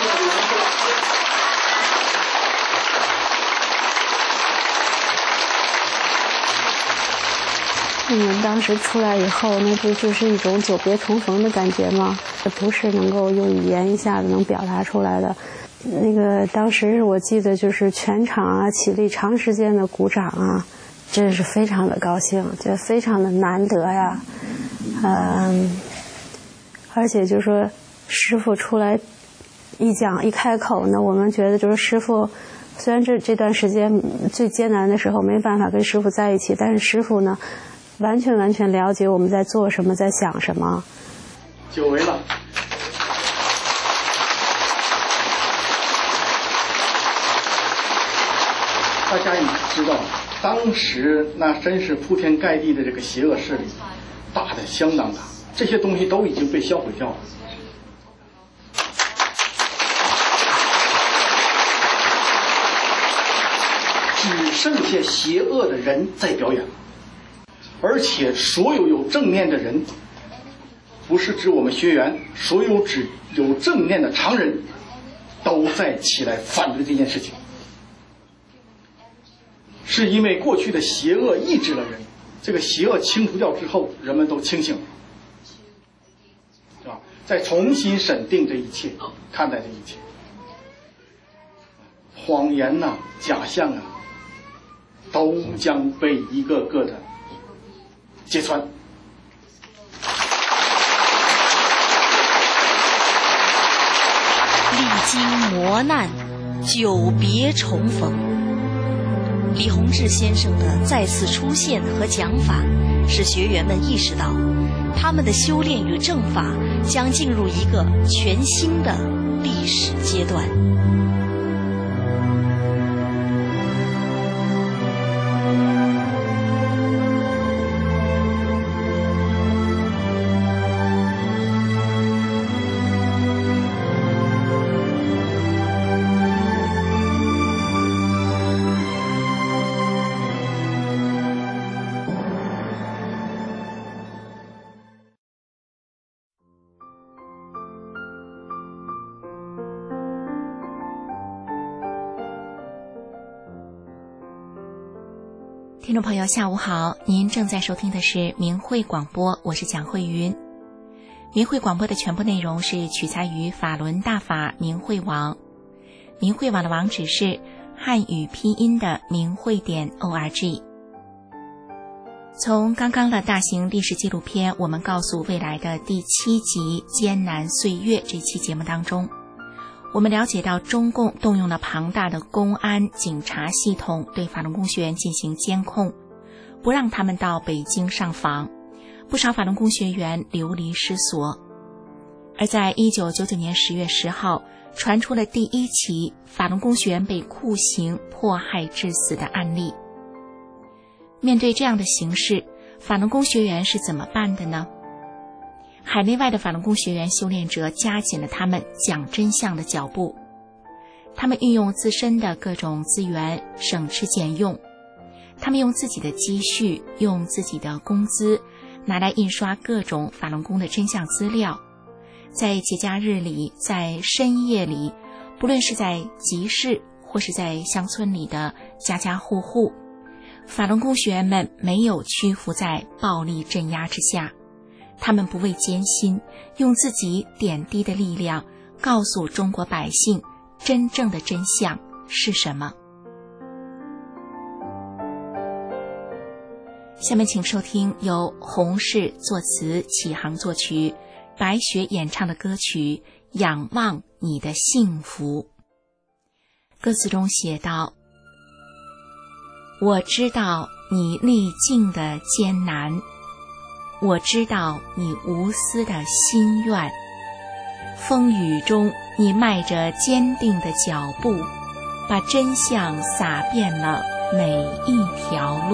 我们当时出来以后，那就是一种久别重逢的感觉嘛，这不是能够用语言一下子能表达出来的。那个当时我记得就是全场啊起立长时间的鼓掌啊，真是非常的高兴，觉得非常的难得呀。而且就说师父出来一讲一开口呢，我们觉得就是师父虽然这段时间最艰难的时候没办法跟师父在一起，但是师父呢完全了解我们在做什么，在想什么。 久违了。大家也知道，当时那真是铺天盖地的这个邪恶势力，大的相当大，这些东西都已经被销毁掉了。只剩下邪恶的人在表演了，而且所有有正念的人，不是指我们学员，所有只有正念的常人，都在起来反对这件事情。是因为过去的邪恶抑制了人，这个邪恶清除掉之后，人们都清醒了，是吧？再重新审定这一切，看待这一切，谎言呐、假象啊，都将被一个个的揭穿。 历经磨难，久别重逢。李洪志先生的再次出现和讲法，使学员们意识到，他们的修炼与正法将进入一个全新的历史阶段。 听众朋友下午好，您正在收听的是明慧广播，我是蒋慧云。明慧广播的全部内容是取材于法轮大法明慧网，明慧网的网址是汉语拼音的明慧.org。从刚刚的大型历史纪录片《我们告诉未来》的第7集《艰难岁月》这期节目当中，我们了解到中共动用了庞大的公安警察系统对法轮功学员进行监控，不让他们到北京上访，不少法轮功学员流离失所。而在1999年10月10号传出了第一起法轮功学员被酷刑迫害致死的案例。面对这样的形势，法轮功学员是怎么办的呢？海内外的法轮功学员修炼者加紧了他们讲真相的脚步，他们运用自身的各种资源，省吃俭用，他们用自己的积蓄，用自己的工资，拿来印刷各种法轮功的真相资料，在节假日里，在深夜里，不论是在集市或是在乡村里的家家户户，法轮功学员们没有屈服在暴力镇压之下，他们不畏艰辛，用自己点滴的力量告诉中国百姓真正的真相是什么。下面请收听由洪氏作词、启航作曲、白雪演唱的歌曲《仰望你的幸福》。歌词中写道：我知道你历尽的艰难， 我知道你无私的心愿。风雨中，你迈着坚定的脚步，把真相洒遍了每一条路。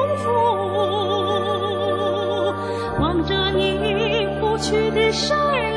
望着你不去的山。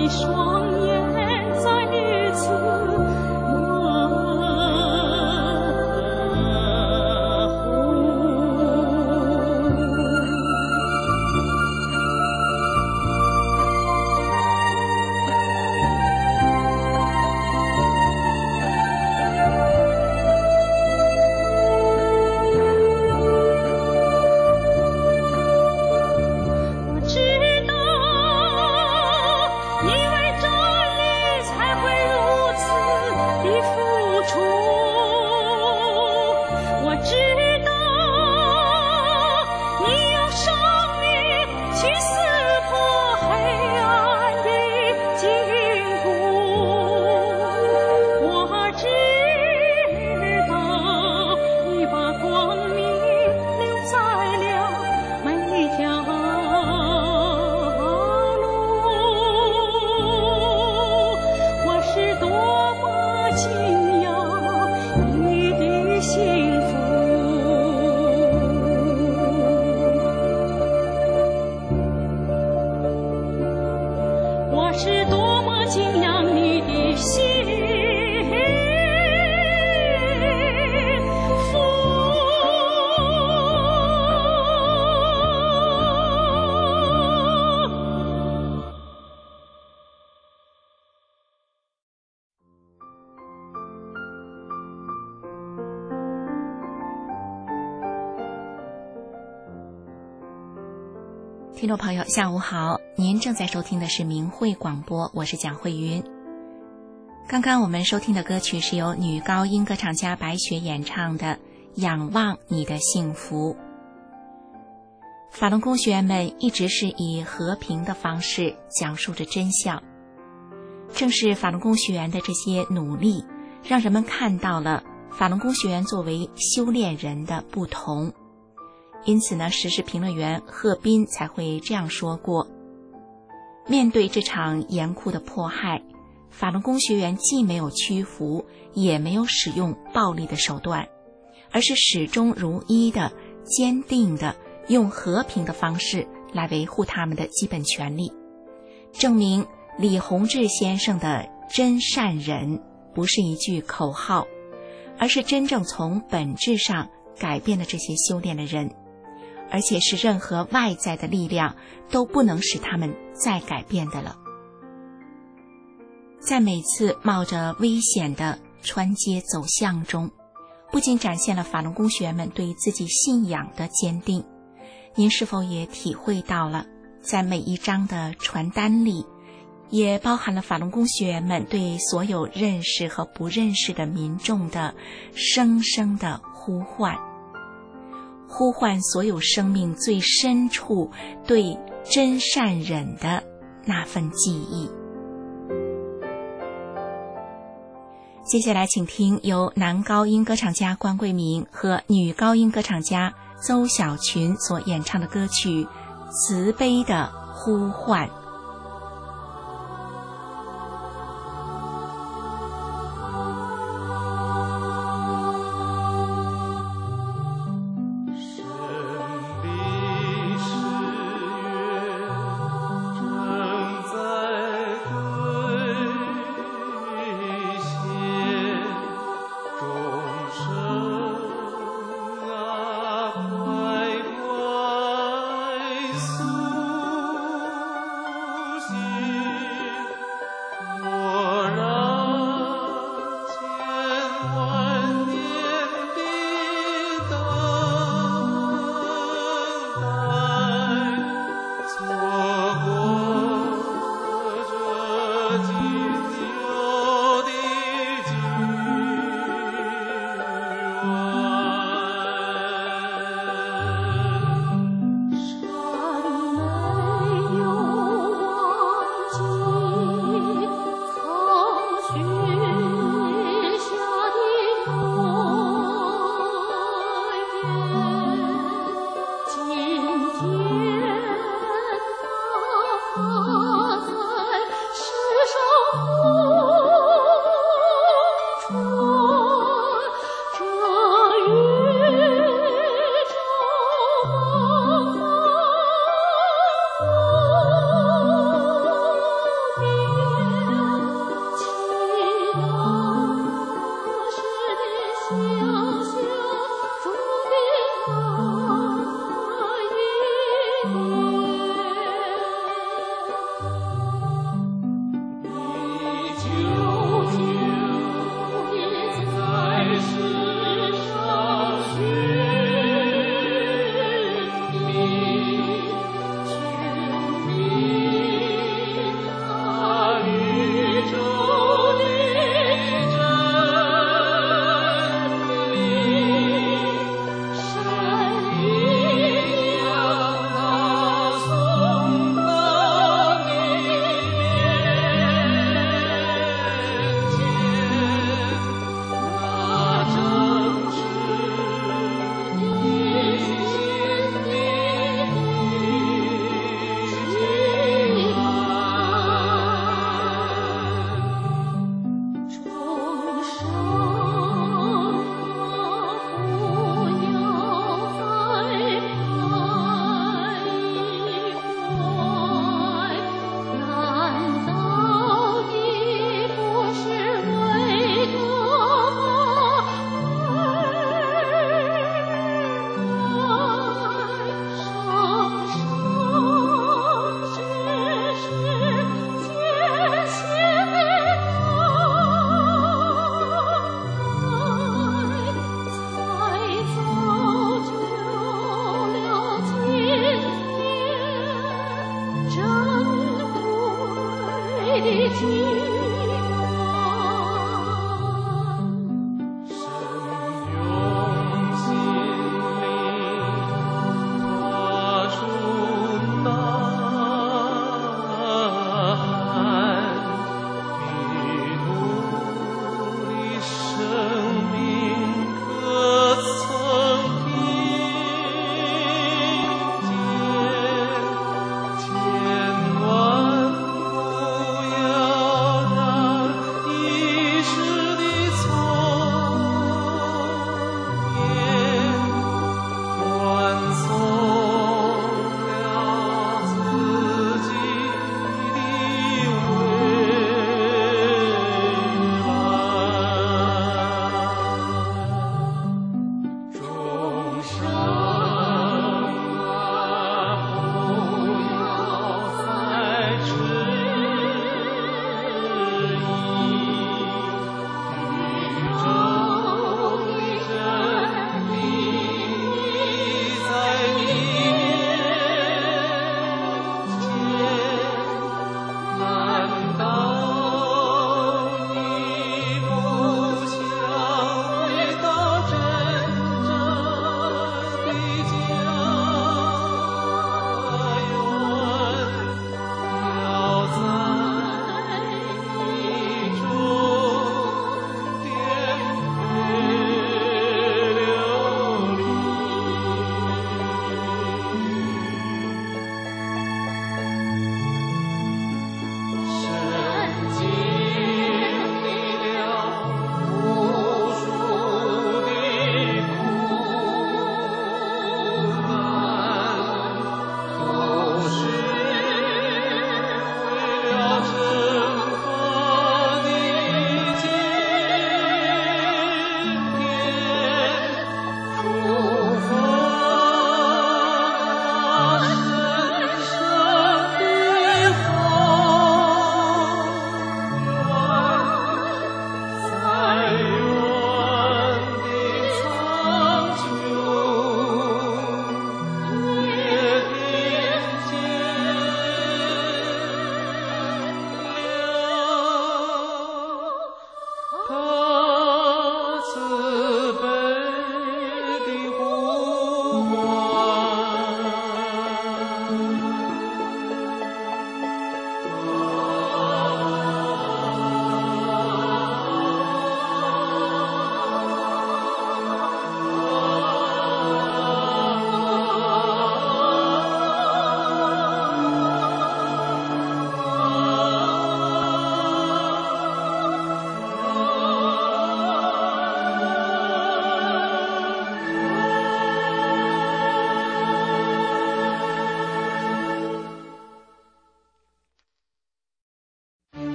听众朋友下午好，您正在收听的是明慧广播，我是蒋慧云。刚刚我们收听的歌曲是由女高音歌唱家白雪演唱的《仰望你的幸福》。法轮功学员们一直是以和平的方式讲述着真相，正是法轮功学员的这些努力，让人们看到了法轮功学员作为修炼人的不同。因此呢，时事评论员贺斌才会这样说过：面对这场严酷的迫害，法轮功学员既没有屈服，也没有使用暴力的手段，而是始终如一的、坚定的用和平的方式来维护他们的基本权利，证明李洪志先生的真善忍不是一句口号，而是真正从本质上改变了这些修炼的人，而且是任何外在的力量都不能使他们再改变的了。在每次冒着危险的穿街走巷中，不仅展现了法轮功学员们对自己信仰的坚定，您是否也体会到了在每一张的传单里也包含了法轮功学员们对所有认识和不认识的民众的声声的呼唤，呼唤所有生命最深处对真善忍的那份记忆。接下来请听由男高音歌唱家关桂明和女高音歌唱家邹小群所演唱的歌曲《慈悲的呼唤》。 快快速千万不要让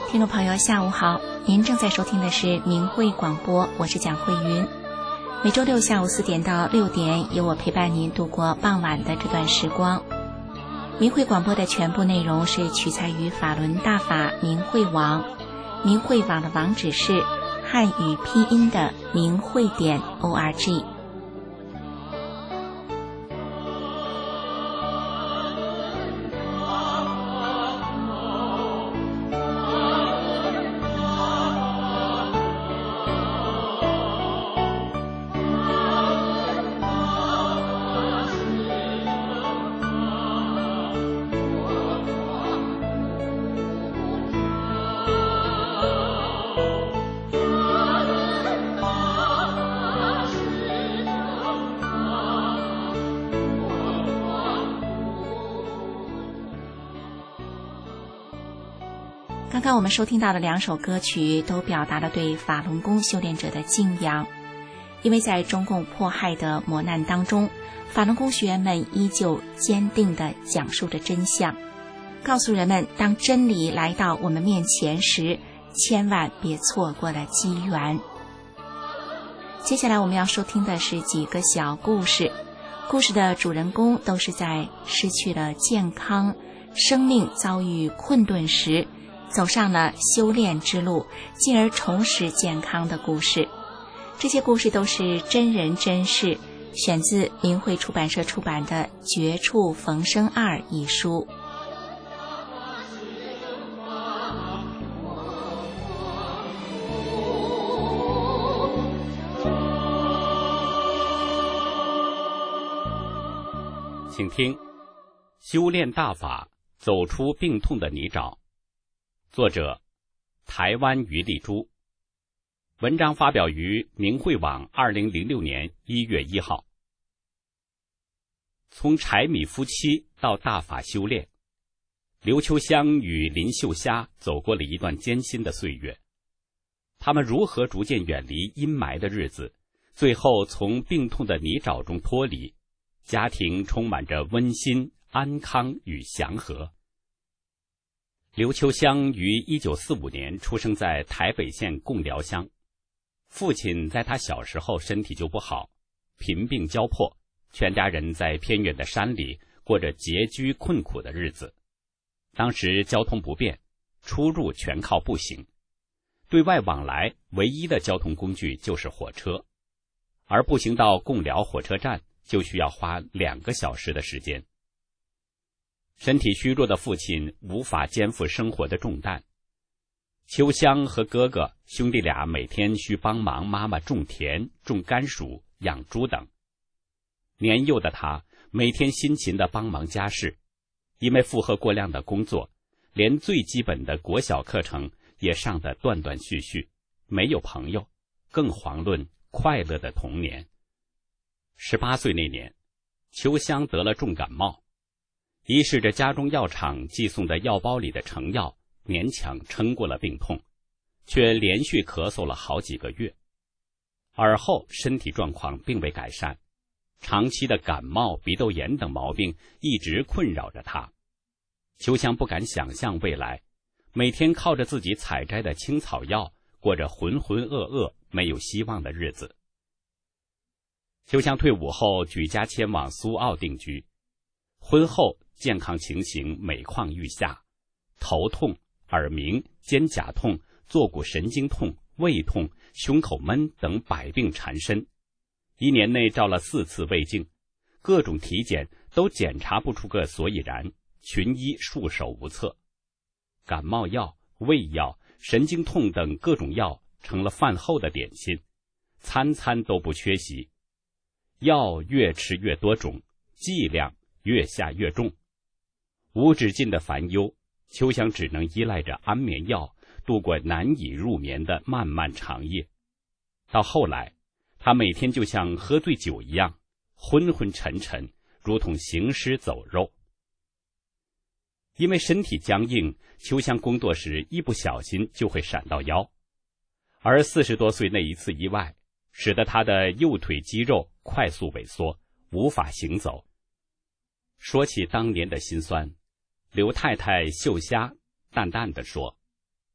听众朋友下午好，您正在收听的是明慧广播，我是蒋慧云。每周六下午4点到6点，由我陪伴您度过傍晚的这段时光。明慧广播的全部内容是取材于法轮大法明慧网，明慧网的网址是汉语拼音的明慧点 org。刚刚我们收听到的2首歌曲都表达了对法轮功修炼者的敬仰，因为在中共迫害的磨难当中，法轮功学员们依旧坚定地讲述着真相，告诉人们当真理来到我们面前时，千万别错过了机缘。接下来我们要收听的是几个小故事，故事的主人公都是在失去了健康、生命遭遇困顿时走上了修炼之路，进而重拾健康的故事。这些故事都是真人真事，选自明慧出版社出版的《绝处逢生2》一书。 请听修炼大法，走出病痛的泥沼。作者台湾于丽珠，文章发表于明慧网2006年1月1号。从柴米夫妻到大法修炼，刘秋香与林秀虾走过了一段艰辛的岁月。他们如何逐渐远离阴霾的日子，最后从病痛的泥沼中脱离，家庭充满着温馨、安康与祥和。刘秋香于1945年出生在台北县贡寮乡，父亲在他小时候身体就不好，贫病交迫，全家人在偏远的山里过着拮据困苦的日子。当时交通不便，出入全靠步行，对外往来唯一的交通工具就是火车，而步行到贡寮火车站就需要花2个小时的时间。身体虚弱的父亲无法肩负生活的重担，秋香和哥哥兄弟俩每天需帮忙妈妈种田、种甘薯、养猪等。年幼的他每天辛勤地帮忙家事，因为负荷过量的工作，连最基本的国小课程也上得断断续续，没有朋友，更遑论快乐的童年。18岁那年，秋香得了重感冒，依恃着家中药厂寄送的药包里的成药，勉强撑过了病痛，却连续咳嗽了好几个月。而后身体状况并未改善，长期的感冒、鼻窦炎等毛病一直困扰着他。秋香不敢想象未来，每天靠着自己采摘的青草药，过着浑浑噩噩、没有希望的日子。秋香退伍后举家迁往苏澳定居，婚后健康情形每况愈下，头痛、耳鸣、肩胛痛、坐骨神经痛、胃痛、胸口闷等百病缠身。1年内照了4次胃镜，各种体检都检查不出个所以然，群医束手无策。感冒药、胃药、神经痛等各种药成了饭后的点心，餐餐都不缺席。药越吃越多种，剂量越下越重。无止境的烦忧，秋香只能依赖着安眠药度过难以入眠的漫漫长夜。到后来，他每天就像喝醉酒一样，昏昏沉沉，如同行尸走肉。因为身体僵硬，秋香工作时一不小心就会闪到腰，而40多岁那一次意外，使得他的右腿肌肉快速萎缩，无法行走。说起当年的辛酸，刘太太秀虾淡淡地说：“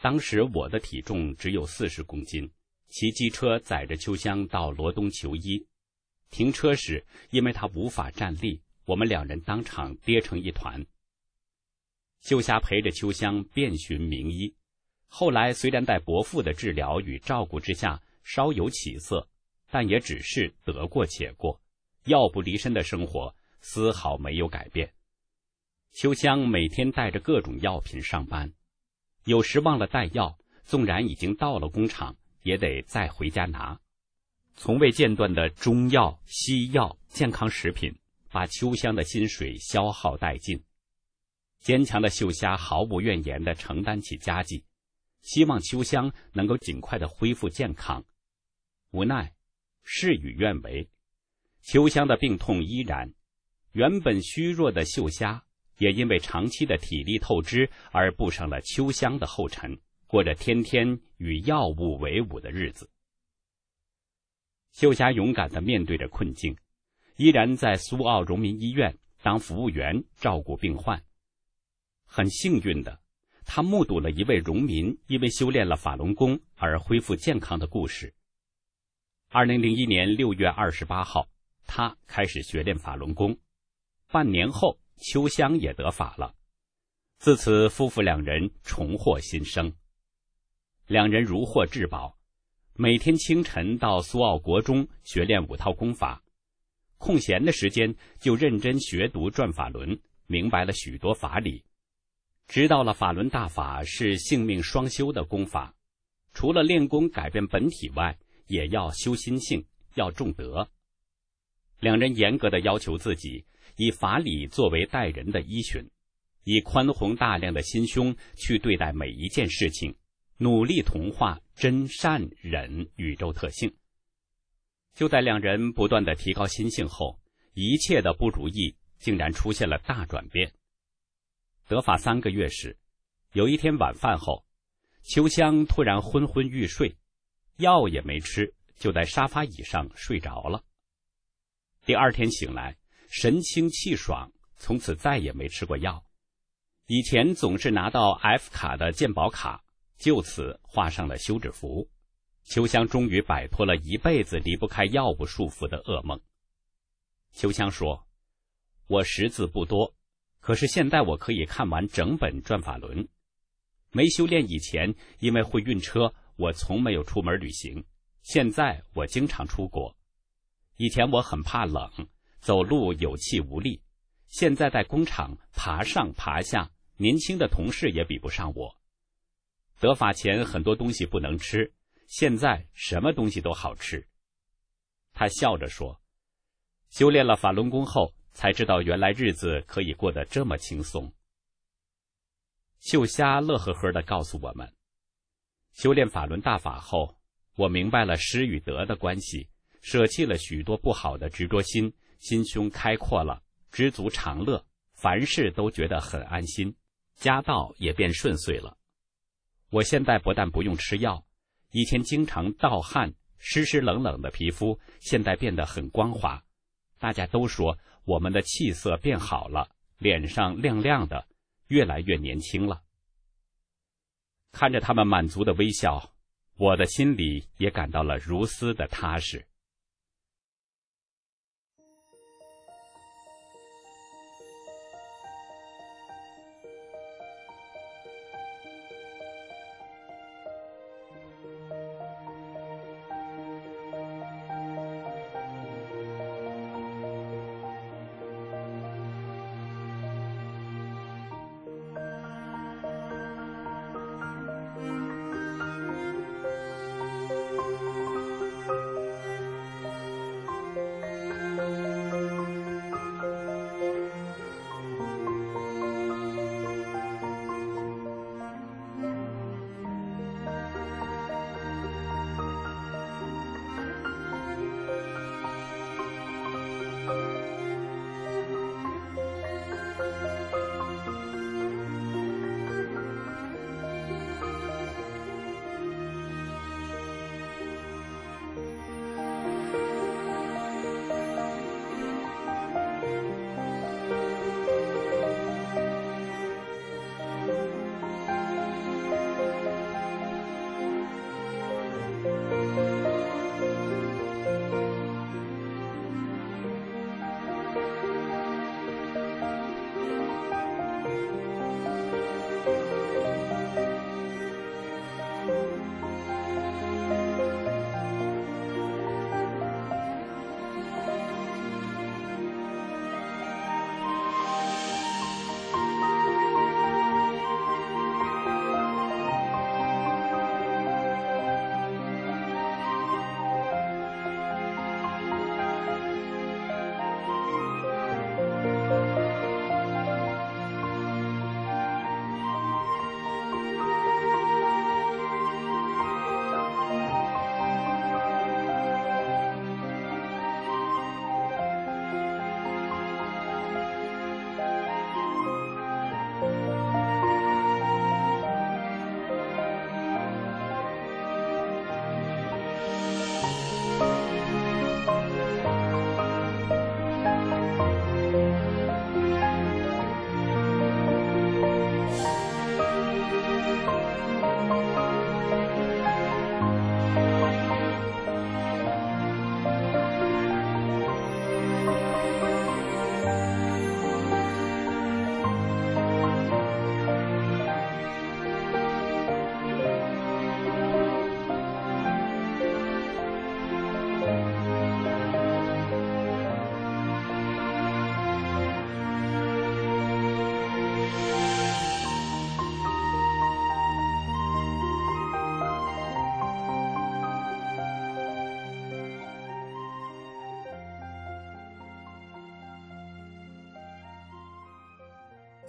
当时我的体重只有40公斤，骑机车载着秋香到罗东求医。停车时，因为他无法站立，我们2人当场跌成一团。秀霞陪着秋香遍寻名医，后来虽然在伯父的治疗与照顾之下稍有起色，但也只是得过且过，药不离身的生活丝毫没有改变。秋香每天带着各种药品上班，有时忘了带药，纵然已经到了工厂，也得再回家拿。从未间断的中药、西药、健康食品，把秋香的薪水消耗殆尽。坚强的秀霞毫无怨言地承担起家计，希望秋香能够尽快地恢复健康。无奈，事与愿违，秋香的病痛依然，原本虚弱的秀霞也因为长期的体力透支而步上了秋香的后尘，过着天天与药物为伍的日子。秀霞勇敢地面对着困境，依然在苏澳荣民医院当服务员照顾病患。很幸运的，他目睹了一位荣民因为修炼了法轮功而恢复健康的故事。2001年6月28号，他开始学练法轮功。半年后，秋香也得法了。自此，夫妇2人重获新生。2人如获至宝，每天清晨到苏澳国中学练5套功法，空闲的时间就认真学读转法轮，明白了许多法理，知道了法轮大法是性命双修的功法，除了练功改变本体外，也要修心性，要重德。2人严格地要求自己，以法理作为待人的依循，以宽宏大量的心胸去对待每一件事情，努力同化真善忍宇宙特性。就在2人不断地提高心性后，一切的不如意竟然出现了大转变。得法3个月时，有一天晚饭后，秋香突然昏昏欲睡，药也没吃，就在沙发椅上睡着了。第2天醒来，神清气爽，从此再也没吃过药。以前总是拿到 F 卡的健保卡，就此画上了休止符。秋香终于摆脱了一辈子离不开药物束缚的噩梦。秋香说：“我识字不多，可是现在我可以看完整本转法轮。没修炼以前，因为会晕车，我从没有出门旅行。现在我经常出国。以前我很怕冷，走路有气无力。现在在工厂爬上爬下，年轻的同事也比不上我。得法前很多东西不能吃，现在什么东西都好吃。”他笑着说：“修炼了法轮功后，才知道原来日子可以过得这么轻松。”秀霞乐呵呵地告诉我们，修炼法轮大法后，我明白了失与得的关系，舍弃了许多不好的执着心，心胸开阔了，知足常乐，凡事都觉得很安心，家道也变顺遂了。我现在不但不用吃药，以前经常盗汗、湿湿冷冷的皮肤，现在变得很光滑。大家都说我们的气色变好了，脸上亮亮的，越来越年轻了。看着他们满足的微笑，我的心里也感到了如斯的踏实。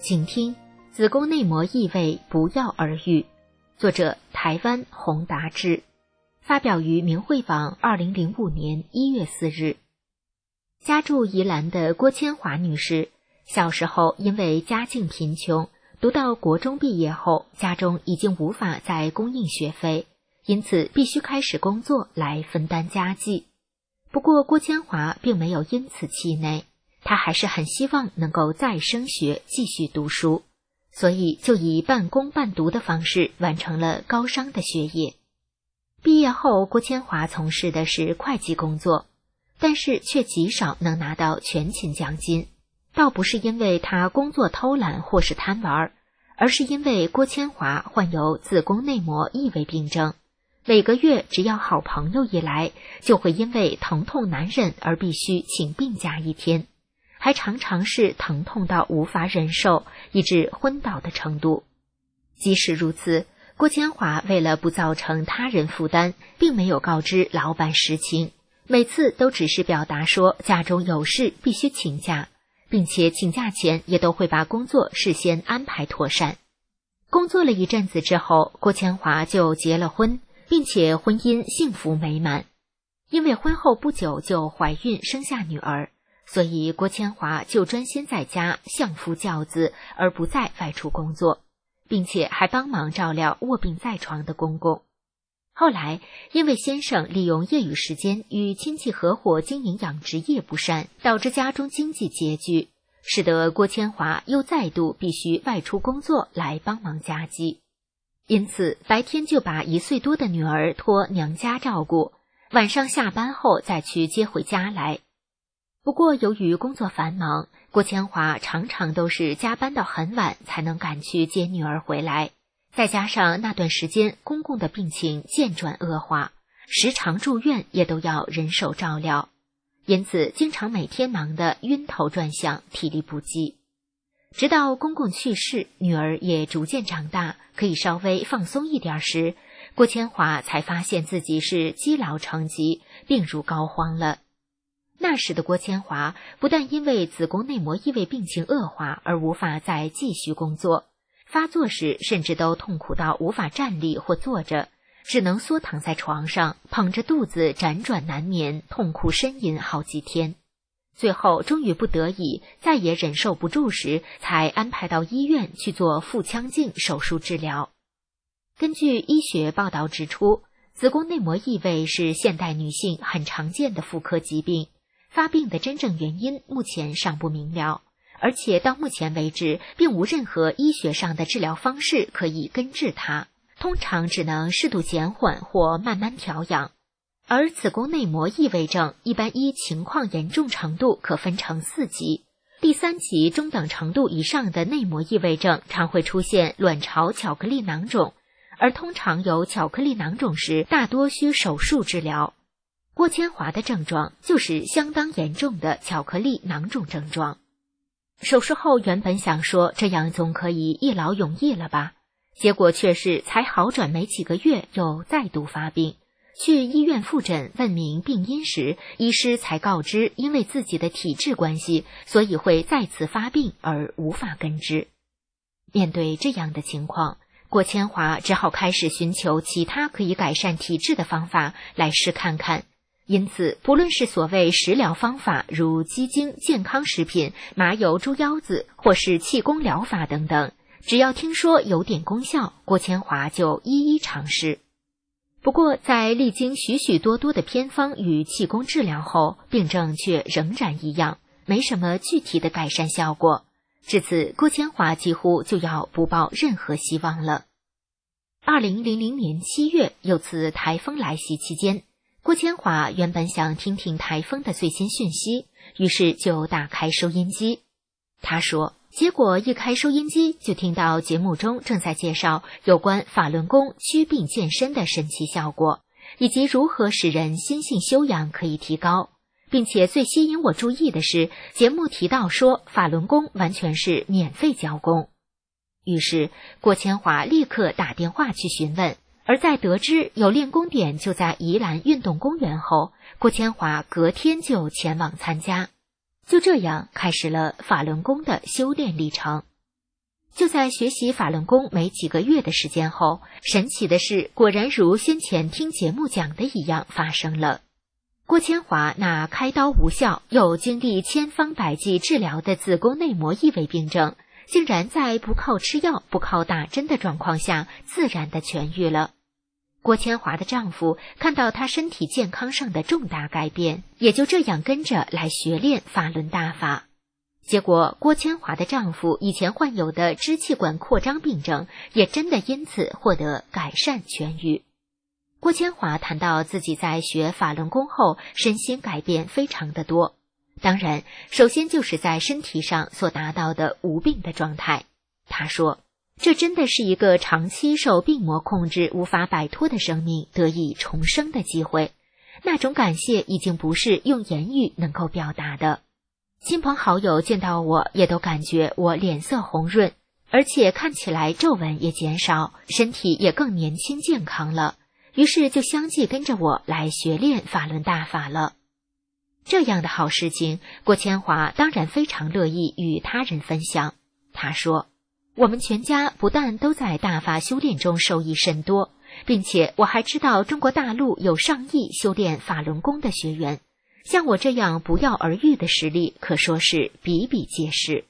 请听子宫内膜异位不药而愈，作者台湾洪达志，发表于明慧网2005年1月4日。家住宜兰的郭千华女士，小时候因为家境贫穷，读到国中毕业后，家中已经无法再供应学费，因此必须开始工作来分担家计。不过郭千华并没有因此气馁，她还是很希望能够再升学继续读书，所以就以半工半读的方式完成了高商的学业。毕业后，郭千华从事的是会计工作，但是却极少能拿到全勤奖金，倒不是因为他工作偷懒或是贪玩，而是因为郭千华患有子宫内膜异位病症，每个月只要好朋友一来，就会因为疼痛难忍而必须请病假1天，还常常是疼痛到无法忍受，以致昏倒的程度。即使如此，郭千华为了不造成他人负担，并没有告知老板实情，每次都只是表达说家中有事必须请假，并且请假前也都会把工作事先安排妥善。工作了一阵子之后，郭千华就结了婚，并且婚姻幸福美满。因为婚后不久就怀孕生下女儿，所以郭千华就专心在家相夫教子，而不再外出工作，并且还帮忙照料卧病在床的公公。后来因为先生利用业余时间与亲戚合伙经营养殖业不善，导致家中经济拮据，使得郭千华又再度必须外出工作来帮忙家计。因此白天就把1岁多的女儿托娘家照顾，晚上下班后再去接回家来。不过由于工作繁忙，郭千华常常都是加班到很晚才能赶去接女儿回来，再加上那段时间公公的病情渐转恶化，时常住院也都要人手照料，因此经常每天忙得晕头转向，体力不济。直到公公去世，女儿也逐渐长大，可以稍微放松一点时，郭千华才发现自己是积劳成疾，病入膏肓了。那时的郭千华不但因为子宫内膜异位病情恶化而无法再继续工作，发作时甚至都痛苦到无法站立或坐着，只能缩躺在床上，捧着肚子辗转难眠，痛哭呻吟好几天。最后终于不得已，再也忍受不住时，才安排到医院去做腹腔镜手术治疗。根据医学报道指出，子宫内膜异位是现代女性很常见的妇科疾病，发病的真正原因目前尚不明了，而且到目前为止，并无任何医学上的治疗方式可以根治它，通常只能适度减缓或慢慢调养。而子宫内膜异位症一般依情况严重程度可分成4级，第3级中等程度以上的内膜异位症常会出现卵巢巧克力囊肿，而通常有巧克力囊肿时，大多需手术治疗。郭千华的症状就是相当严重的巧克力囊肿症状。手术后原本想说这样总可以一劳永逸了吧，结果却是才好转没几个月又再度发病。去医院复诊问明病因时，医师才告知因为自己的体质关系，所以会再次发病而无法根治。面对这样的情况，郭千华只好开始寻求其他可以改善体质的方法来试看看。因此不论是所谓食疗方法，如鸡精、健康食品、麻油猪腰子，或是气功疗法等等，只要听说有点功效，郭千华就一一尝试。不过在历经许许多多的偏方与气功治疗后，病症却仍然一样，没什么具体的改善效果。至此郭千华几乎就要不抱任何希望了。2000年7月，有次台风来袭期间，郭千华原本想听听台风的最新讯息，于是就打开收音机。他说，结果一开收音机就听到节目中正在介绍有关法轮功祛病健身的神奇效果，以及如何使人心性修养可以提高，并且最吸引我注意的是，节目提到说法轮功完全是免费教功。于是郭千华立刻打电话去询问，而在得知有练功点就在宜兰运动公园后，郭千华隔天就前往参加。就这样开始了法轮功的修炼历程。 就在学习法轮功没几个月的时间后，神奇的事果然如先前听节目讲的一样发生了。郭千华那开刀无效又经历千方百计治疗的子宫内膜异位病症，竟然在不靠吃药、不靠打针的状况下自然的痊愈了。郭千华的丈夫看到她身体健康上的重大改变，也就这样跟着来学练法轮大法。结果郭千华的丈夫以前患有的支气管扩张病症也真的因此获得改善痊愈。郭千华谈到自己在学法轮功后身心改变非常的多，当然首先就是在身体上所达到的无病的状态。他说，这真的是一个长期受病魔控制无法摆脱的生命得以重生的机会，那种感谢已经不是用言语能够表达的。亲朋好友见到我也都感觉我脸色红润，而且看起来皱纹也减少，身体也更年轻健康了，于是就相继跟着我来学练法轮大法了。这样的好事情，郭千华当然非常乐意与他人分享。他说，我们全家不但都在大法修炼中受益甚多，并且我还知道中国大陆有上亿修炼法轮功的学员，像我这样不药而愈的实力可说是比比皆是。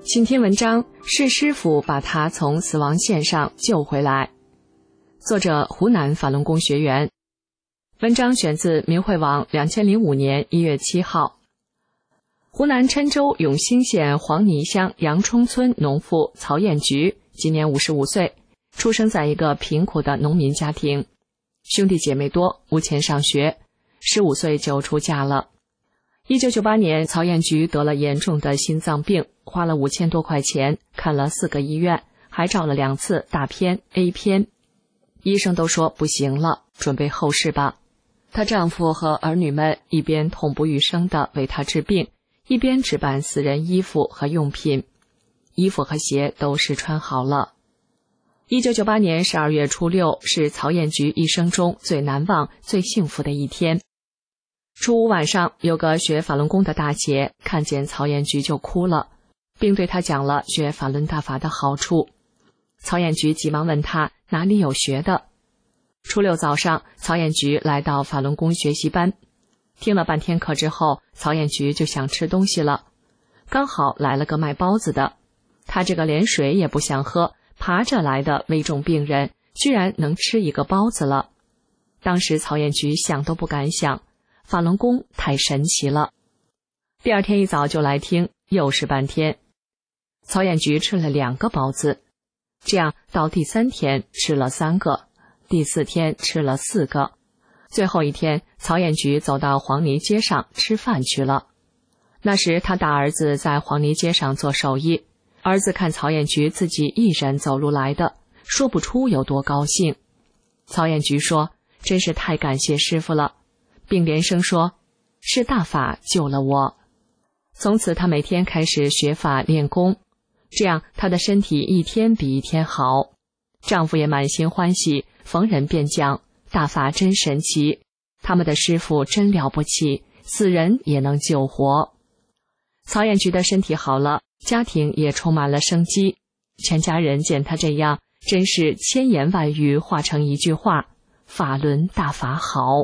请听文章：是师傅把他从死亡线上救回来。作者湖南法轮功学员。文章选自明慧网2005年1月7号。湖南郴州永兴县黄泥乡杨冲村农妇曹艳菊今年55岁，出生在一个贫苦的农民家庭，兄弟姐妹多，无钱上学，15岁就出嫁了。1998年，曹艳菊得了严重的心脏病，花了5000多块钱，看了4个医院，还照了2次大片 A 片，医生都说不行了，准备后事吧。她丈夫和儿女们一边痛不欲生地为她治病，一边置办私人衣服和用品，衣服和鞋都试穿好了。1998年12月初6是曹艳菊一生中最难忘、最幸福的一天。初5晚上，有个学法轮功的大姐看见曹艳菊就哭了，并对她讲了学法轮大法的好处。曹艳菊急忙问她哪里有学的。初6早上，曹艳菊来到法轮功学习班，听了半天课之后，曹艳菊就想吃东西了。刚好来了个卖包子的，她这个连水也不想喝，爬着来的危重病人居然能吃一个包子了。当时曹艳菊想都不敢想，法轮功太神奇了。第二天一早就来听，又是半天。曹艳菊吃了2个包子，这样到第3天吃了3个，第4天吃了4个。最后一天，曹艳菊走到黄泥街上吃饭去了。那时他大儿子在黄泥街上做手艺，儿子看曹艳菊自己一人走路来的，说不出有多高兴。曹艳菊说：“真是太感谢师傅了。”并连声说：“是大法救了我。”从此他每天开始学法练功，这样他的身体一天比一天好。丈夫也满心欢喜，逢人便讲：“大法真神奇，他们的师傅真了不起，死人也能救活。”曹艳菊的身体好了，家庭也充满了生机。全家人见她这样，真是千言万语化成一句话：法轮大法好。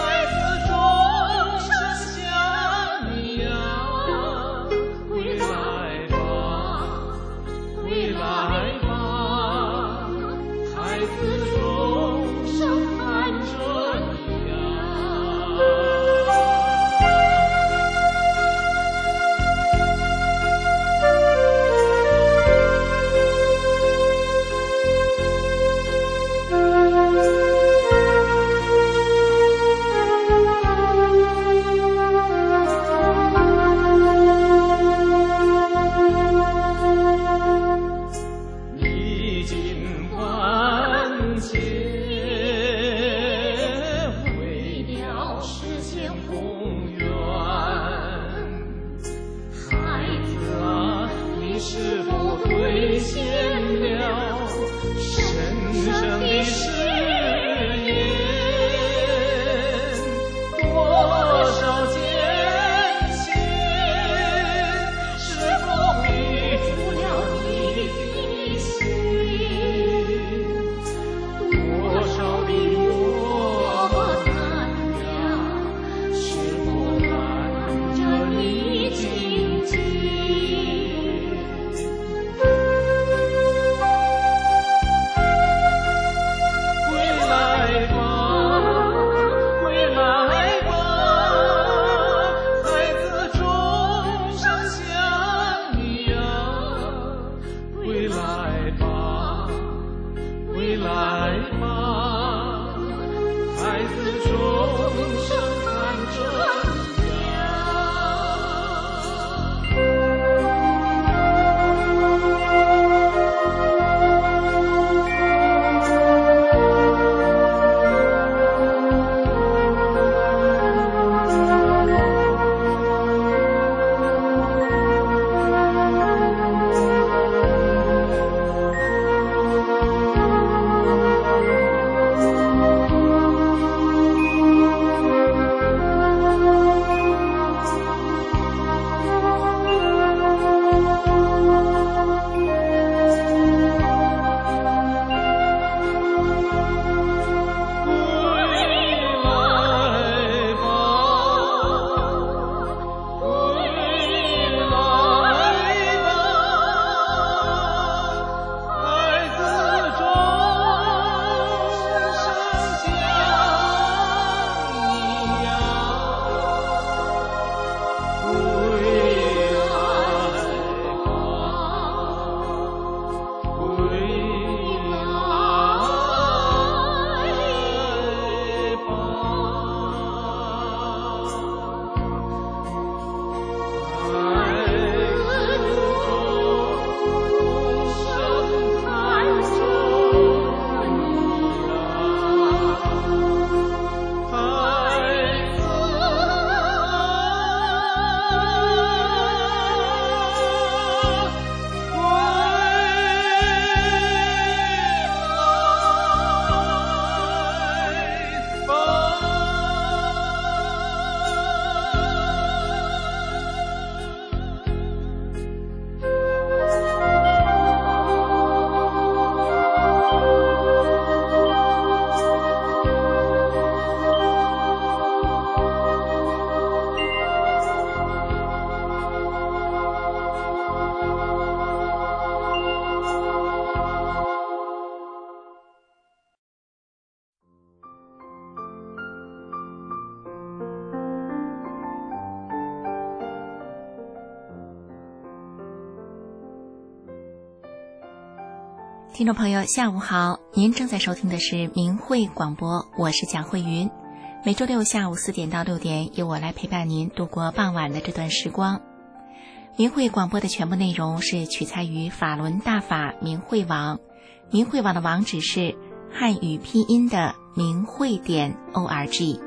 回来听众朋友下午好，您正在收听的是明慧广播，我是蒋慧云。每周六下午4点到6点，由我来陪伴您度过傍晚的这段时光。明慧广播的全部内容是取材于法轮大法明慧网，明慧网的网址是汉语拼音的明慧.org。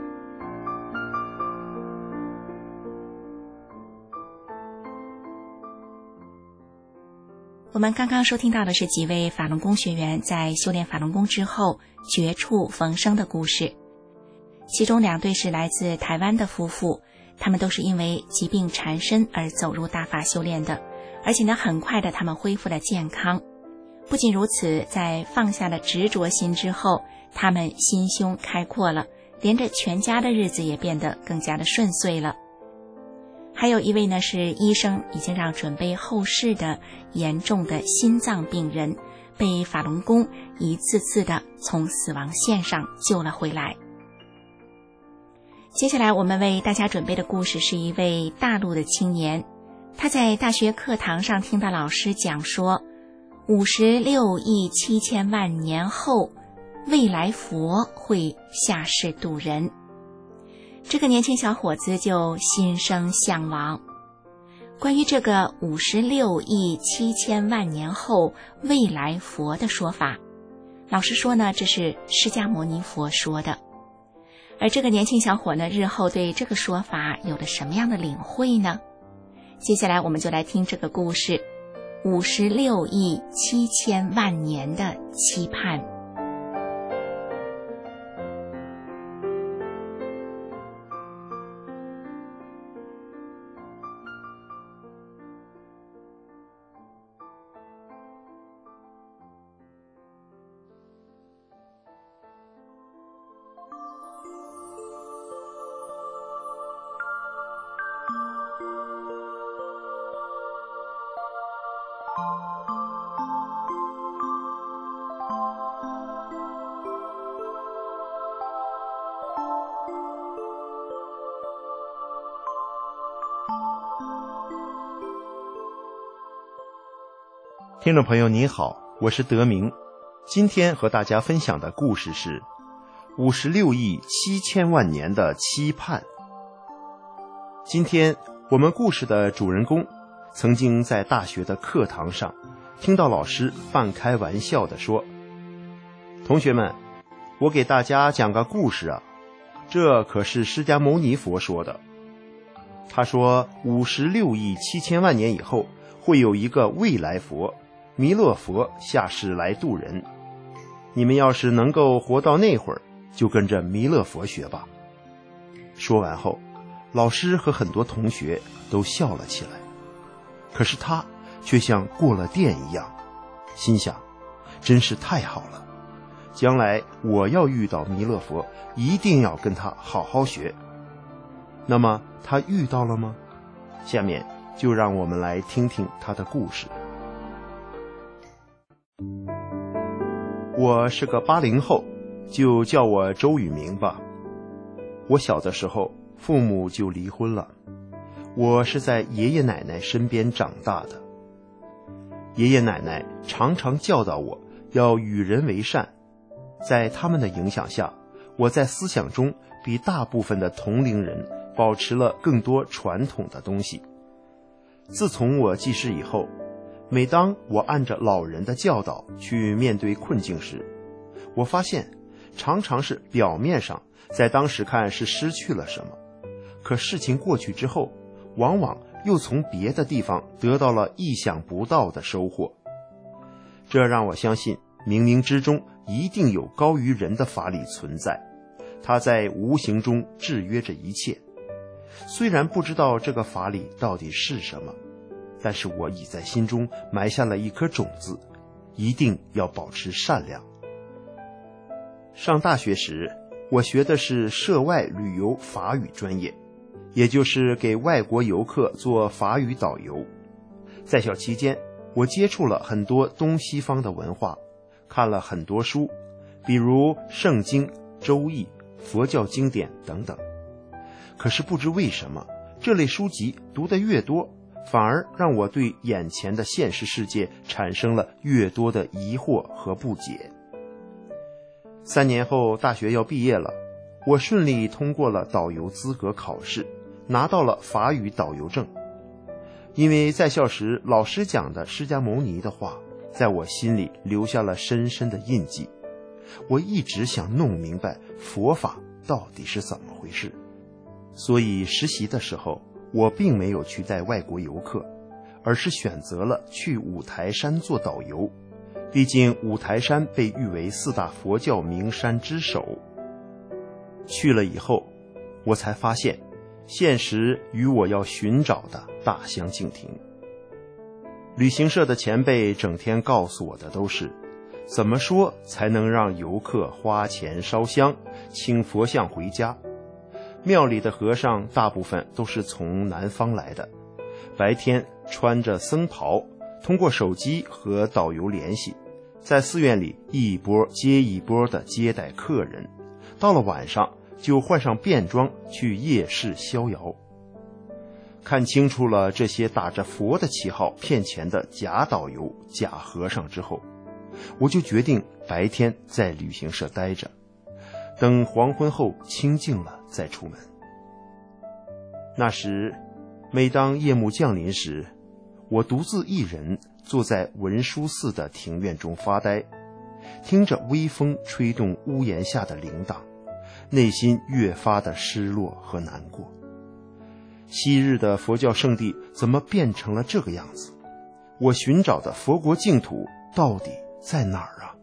我们刚刚收听到的是几位法轮功学员在修炼法轮功之后绝处逢生的故事，其中2对是来自台湾的夫妇，他们都是因为疾病缠身而走入大法修炼的，而且呢，很快的他们恢复了健康。不仅如此，在放下了执着心之后，他们心胸开阔了，连着全家的日子也变得更加的顺遂了。还有一位呢，是医生已经让准备后事的严重的心脏病人，被法轮功一次次的从死亡线上救了回来。接下来我们为大家准备的故事是一位大陆的青年，他在大学课堂上听到老师讲说，56亿7千万年后，未来佛会下世度人。这个年轻小伙子就心生向往。关于这个56亿7千万年后未来佛的说法，老师说呢，这是释迦牟尼佛说的。而这个年轻小伙呢，日后对这个说法有了什么样的领会呢？接下来我们就来听这个故事，56亿7千万年的期盼。 听众朋友您好，我是德明。今天和大家分享的故事是56亿7千万年的期盼。今天我们故事的主人公曾经在大学的课堂上听到老师半开玩笑地说，同学们，我给大家讲个故事啊，这可是释迦牟尼佛说的。他说56亿7千万年以后会有一个未来佛弥勒佛下世来度人，你们要是能够活到那会儿，就跟着弥勒佛学吧。说完后，老师和很多同学都笑了起来，可是他却像过了电一样，心想，真是太好了，将来我要遇到弥勒佛，一定要跟他好好学。那么他遇到了吗？下面就让我们来听听他的故事。我是个80后，就叫我周宇明吧。我小的时候父母就离婚了，我是在爷爷奶奶身边长大的。爷爷奶奶常常教导我要与人为善，在他们的影响下，我在思想中比大部分的同龄人保持了更多传统的东西。自从我记事以后，每当我按着老人的教导去面对困境时，我发现常常是表面上在当时看是失去了什么，可事情过去之后，往往又从别的地方得到了意想不到的收获。这让我相信冥冥之中一定有高于人的法理存在，它在无形中制约着一切。虽然不知道这个法理到底是什么，但是我已在心中埋下了一颗种子，一定要保持善良。上大学时，我学的是涉外旅游法语专业，也就是给外国游客做法语导游。在校期间，我接触了很多东西方的文化，看了很多书，比如圣经、周易、佛教经典等等。可是不知为什么，这类书籍读得越多， 反而让我对眼前的现实世界产生了越多的疑惑和不解。3年后大学要毕业了，我顺利通过了导游资格考试，拿到了法语导游证。因为在校时老师讲的释迦牟尼的话在我心里留下了深深的印记，我一直想弄明白佛法到底是怎么回事。所以实习的时候我并没有去带外国游客，而是选择了去五台山做导游，毕竟五台山被誉为4大佛教名山之首。去了以后我才发现现实与我要寻找的大相径庭。旅行社的前辈整天告诉我的都是怎么说才能让游客花钱烧香请佛像回家。庙里的和尚大部分都是从南方来的，白天穿着僧袍，通过手机和导游联系，在寺院里一波接一波的接待客人，到了晚上就换上便装去夜市逍遥。看清楚了这些打着佛的旗号骗钱的假导游假和尚之后，我就决定白天在旅行社待着，等黄昏后清静了再出门。那时每当夜幕降临时，我独自一人坐在文殊寺的庭院中发呆，听着微风吹动屋檐下的铃铛，内心越发的失落和难过。昔日的佛教圣地怎么变成了这个样子？我寻找的佛国净土到底在哪儿啊？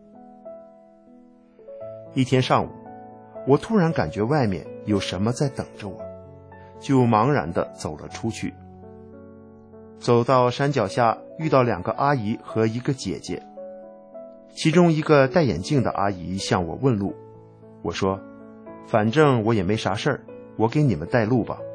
一天上午，我突然感觉外面有什么在等着我，就茫然地走了出去。走到山脚下，遇到2个阿姨和一个姐姐，其中一个戴眼镜的阿姨向我问路。我说，反正我也没啥事儿，我给你们带路吧。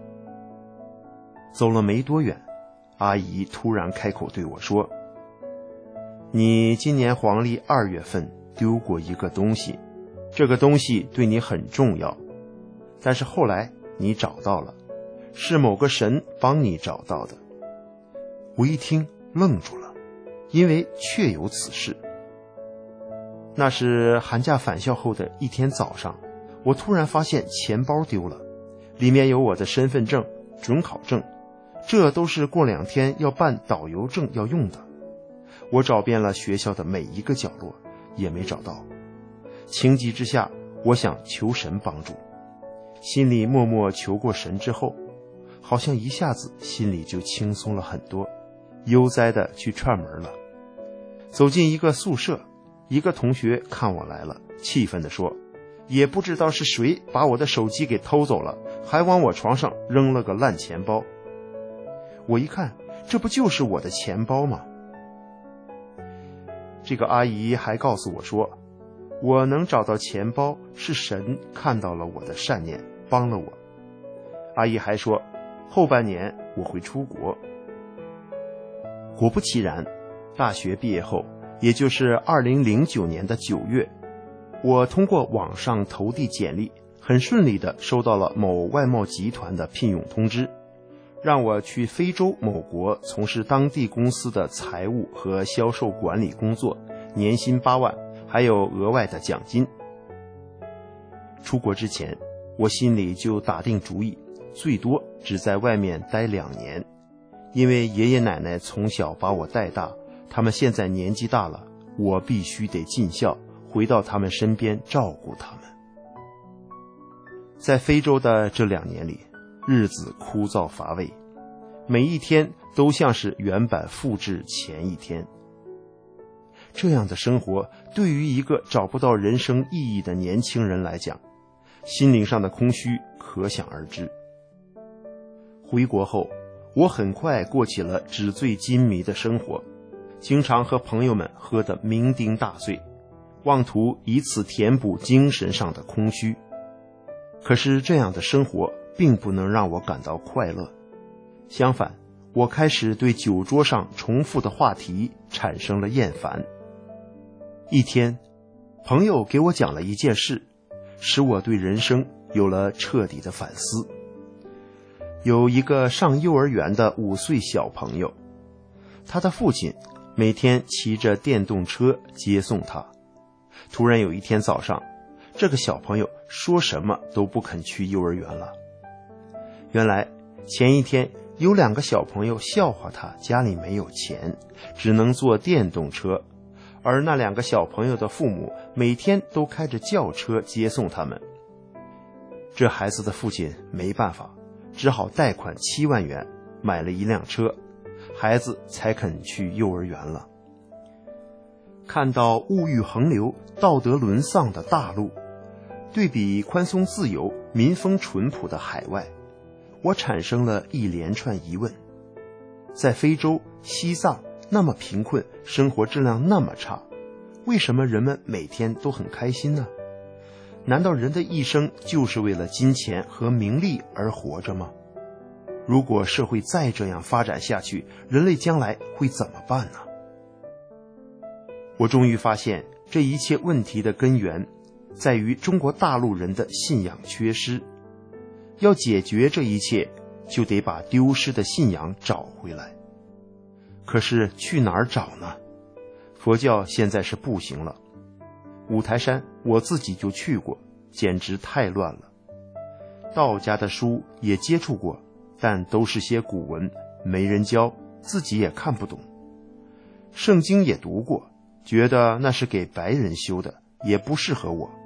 走了没多远，阿姨突然开口对我说，你今年黄历2月份丢过一个东西，这个东西对你很重要，但是后来你找到了，是某个神帮你找到的。我一听愣住了，因为确有此事。那是寒假返校后的一天早上，我突然发现钱包丢了，里面有我的身份证、准考证，这都是过2天要办导游证要用的。我找遍了学校的每一个角落，也没找到。情急之下，我想求神帮助，心里默默求过神之后，好像一下子心里就轻松了很多，悠哉地去串门了。走进一个宿舍，一个同学看我来了，气愤地说，也不知道是谁把我的手机给偷走了，还往我床上扔了个烂钱包。我一看，这不就是我的钱包吗？这个阿姨还告诉我说，我能找到钱包是神看到了我的善念，帮了我。阿姨还说，后半年我会出国。果不其然，大学毕业后，也就是2009年的9月，我通过网上投递简历，很顺利地收到了某外贸集团的聘用通知，让我去非洲某国从事当地公司的财务和销售管理工作，年薪8万，还有额外的奖金。出国之前，我心里就打定主意，最多只在外面待2年，因为爷爷奶奶从小把我带大，他们现在年纪大了，我必须得尽孝，回到他们身边照顾他们。在非洲的这2年里，日子枯燥乏味，每一天都像是原版复制前一天。这样的生活对于一个找不到人生意义的年轻人来讲，心灵上的空虚可想而知。回国后，我很快过起了纸醉金迷的生活，经常和朋友们喝得酩酊大醉，妄图以此填补精神上的空虚。可是这样的生活并不能让我感到快乐，相反，我开始对酒桌上重复的话题产生了厌烦。一天，朋友给我讲了一件事，使我对人生有了彻底的反思。 有一个上幼儿园的5岁小朋友，他的父亲每天骑着电动车接送他。突然有一天早上，这个小朋友说什么都不肯去幼儿园了。原来前一天有2个小朋友笑话他家里没有钱，只能坐电动车，而那2个小朋友的父母每天都开着轿车接送他们。这孩子的父亲没办法，只好贷款7万元买了一辆车，孩子才肯去幼儿园了。看到物欲横流、道德沦丧的大陆，对比宽松自由、民风淳朴的海外，我产生了一连串疑问。在非洲、西藏那么贫困，生活质量那么差，为什么人们每天都很开心呢？难道人的一生就是为了金钱和名利而活着吗？如果社会再这样发展下去，人类将来会怎么办呢？我终于发现，这一切问题的根源在于中国大陆人的信仰缺失。要解决这一切，就得把丢失的信仰找回来。可是去哪儿找呢？佛教现在是不行了。五台山我自己就去过，简直太乱了。道家的书也接触过，但都是些古文，没人教，自己也看不懂。圣经也读过，觉得那是给白人修的，也不适合我。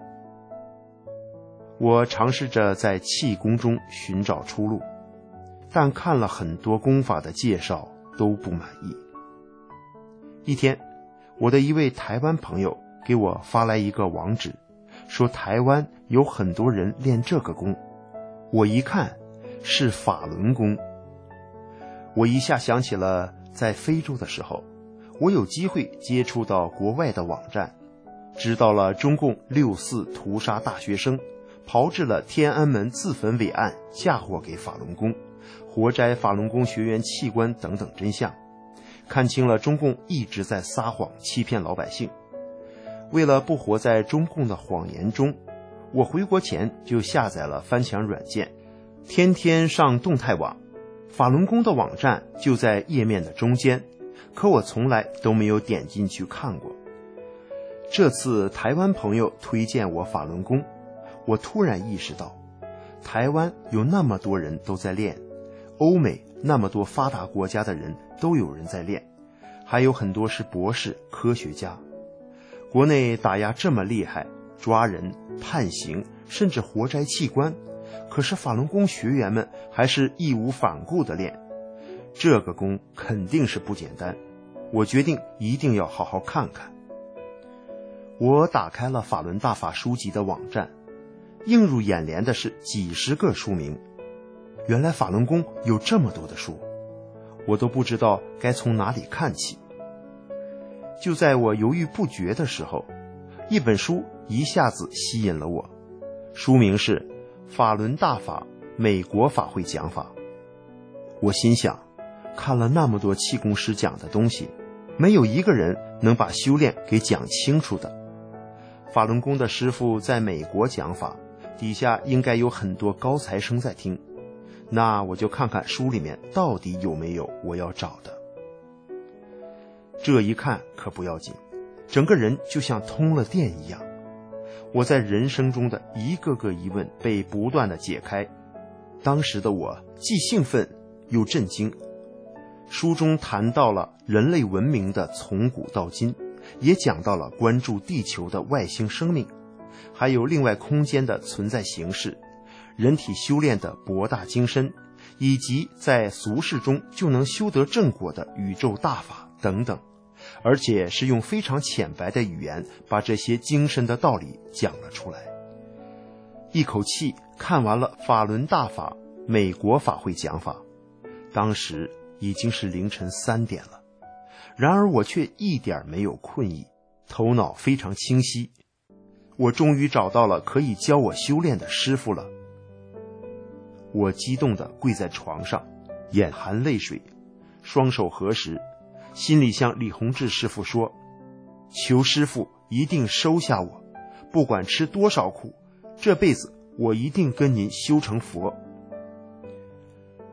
我尝试着在气功中寻找出路，但看了很多功法的介绍都不满意。一天，我的一位台湾朋友给我发来一个网址，说台湾有很多人练这个功。我一看，是法轮功。我一下想起了在非洲的时候，我有机会接触到国外的网站，知道了中共6·4屠杀大学生，炮制了天安门自焚伪案，嫁祸给法轮功，活摘法轮功学员器官等等真相，看清了中共一直在撒谎欺骗老百姓。为了不活在中共的谎言中，我回国前就下载了翻墙软件，天天上动态网。法轮功的网站就在页面的中间，可我从来都没有点进去看过。这次台湾朋友推荐我法轮功，我突然意识到，台湾有那么多人都在练，欧美那么多发达国家的人都有人在练，还有很多是博士、科学家。国内打压这么厉害，抓人、判刑，甚至活摘器官，可是法轮功学员们还是义无反顾地练。这个功肯定是不简单，我决定一定要好好看看。我打开了法轮大法书籍的网站，映入眼帘的是几十个书名。原来法轮功有这么多的书，我都不知道该从哪里看起。就在我犹豫不决的时候，一本书一下子吸引了我，书名是《法轮大法美国法会讲法》。我心想，看了那么多气功师讲的东西，没有一个人能把修炼给讲清楚的。法轮功的师傅在美国讲法，底下应该有很多高材生在听，那我就看看书里面到底有没有我要找的。这一看可不要紧，整个人就像通了电一样。我在人生中的一个个疑问被不断的解开，当时的我既兴奋又震惊。书中谈到了人类文明的从古到今，也讲到了关注地球的外星生命，还有另外空间的存在形式，人体修炼的博大精深，以及在俗世中就能修得正果的宇宙大法等等，而且是用非常浅白的语言把这些精深的道理讲了出来。一口气看完了法轮大法美国法会讲法，当时已经是凌晨3点了，然而我却一点没有困意，头脑非常清晰。我终于找到了可以教我修炼的师傅了。我激动地跪在床上，眼含泪水，双手合十，心里向李洪志师傅说，求师傅一定收下我，不管吃多少苦，这辈子我一定跟您修成佛。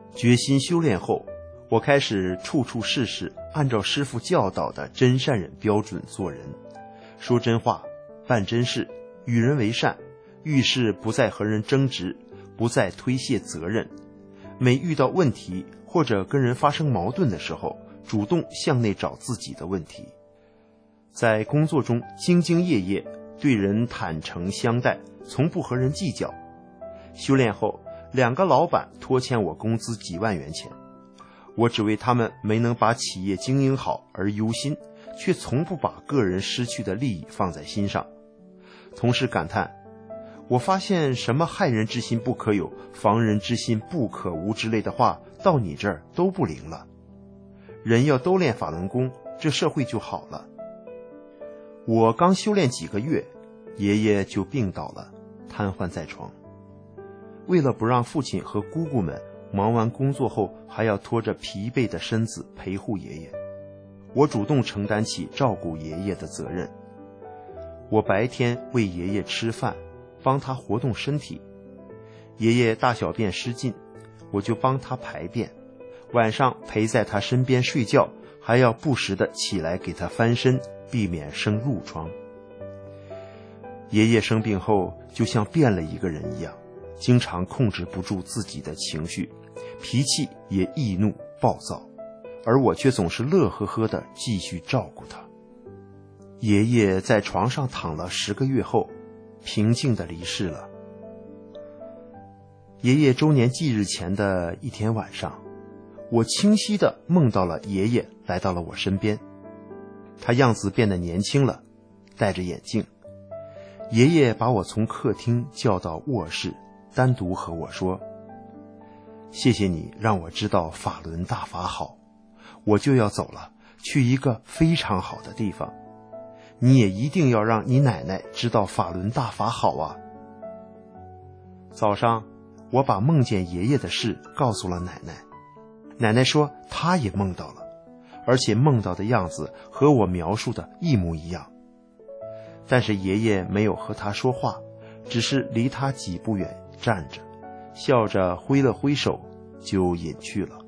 决心修炼后，我开始处处事事按照师父教导的真善忍标准做人，说真话，办真事，与人为善，遇事不再和人争执，不再推卸责任。每遇到问题或者跟人发生矛盾的时候，主动向内找自己的问题。在工作中兢兢业业，对人坦诚相待，从不和人计较。修炼后，2个老板拖欠我工资几万元钱，我只为他们没能把企业经营好而忧心，却从不把个人失去的利益放在心上。同时感叹，我发现什么害人之心不可有，防人之心不可无之类的话，到你这儿都不灵了。人要都练法轮功，这社会就好了。我刚修炼几个月，爷爷就病倒了，瘫痪在床。为了不让父亲和姑姑们忙完工作后还要拖着疲惫的身子陪护爷爷，我主动承担起照顾爷爷的责任。我白天喂爷爷吃饭，帮他活动身体，爷爷大小便失禁，我就帮他排便，晚上陪在他身边睡觉，还要不时地起来给他翻身，避免生褥疮。爷爷生病后就像变了一个人一样，经常控制不住自己的情绪，脾气也易怒暴躁，而我却总是乐呵呵地继续照顾他。爷爷在床上躺了10个月后，平静地离世了。爷爷周年忌日前的一天晚上，我清晰地梦到了爷爷来到了我身边，他样子变得年轻了，戴着眼镜。爷爷把我从客厅叫到卧室，单独和我说：谢谢你让我知道法轮大法好，我就要走了，去一个非常好的地方。你也一定要让你奶奶知道法轮大法好啊。早上，我把梦见爷爷的事告诉了奶奶，奶奶说她也梦到了，而且梦到的样子和我描述的一模一样。但是爷爷没有和她说话，只是离她几步远站着，笑着挥了挥手就隐去了。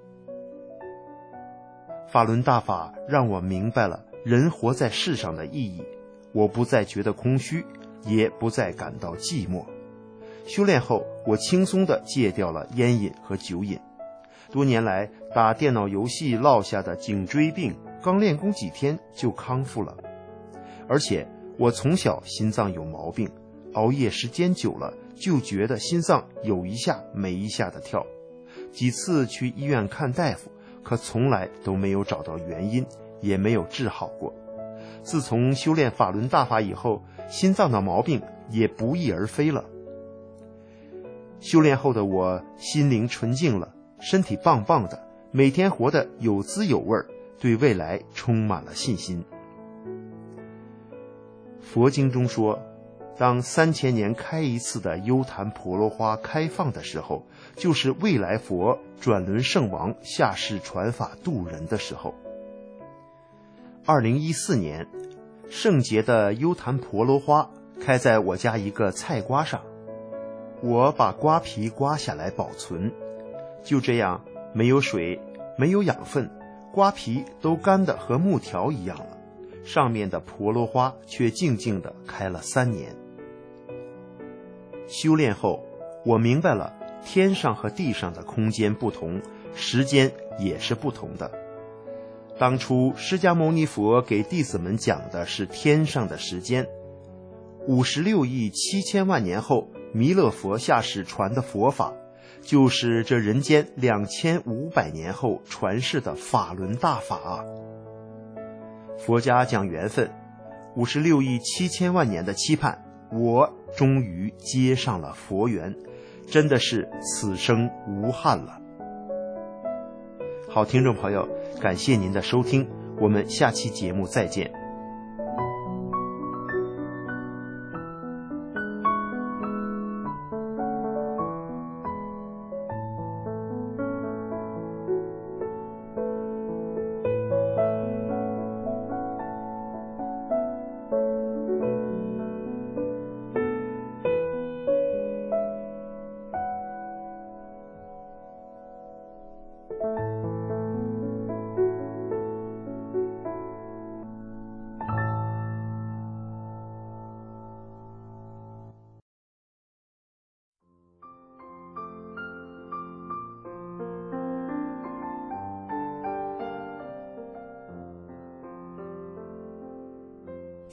法轮大法让我明白了人活在世上的意义，我不再觉得空虚，也不再感到寂寞。修炼后，我轻松地戒掉了烟瘾和酒瘾。多年来打电脑游戏落下的颈椎病，刚练功几天就康复了。而且我从小心脏有毛病，熬夜时间久了就觉得心脏有一下没一下的跳，几次去医院看大夫，可从来都没有找到原因，也没有治好过。自从修炼法轮大法以后，心脏的毛病也不翼而飞了。修炼后的我心灵纯净了，身体棒棒的，每天活得有滋有味，对未来充满了信心。佛经中说，当3000年开一次的优昙婆罗花开放的时候，就是未来佛转轮圣王下世传法度人的时候。2014年，圣洁的优昙婆罗花开在我家一个菜瓜上，我把瓜皮刮下来保存，就这样没有水，没有养分，瓜皮都干得和木条一样了，上面的婆罗花却静静地开了3年。修炼后，我明白了天上和地上的空间不同，时间也是不同的。当初释迦牟尼佛给弟子们讲的是天上的时间，56亿7千万年后弥勒佛下世传的佛法，就是这人间2500年后传世的法轮大法啊。佛家讲缘分，56亿7千万年的期盼，我终于接上了佛缘，真的是此生无憾了。好，听众朋友，感谢您的收听，我们下期节目再见。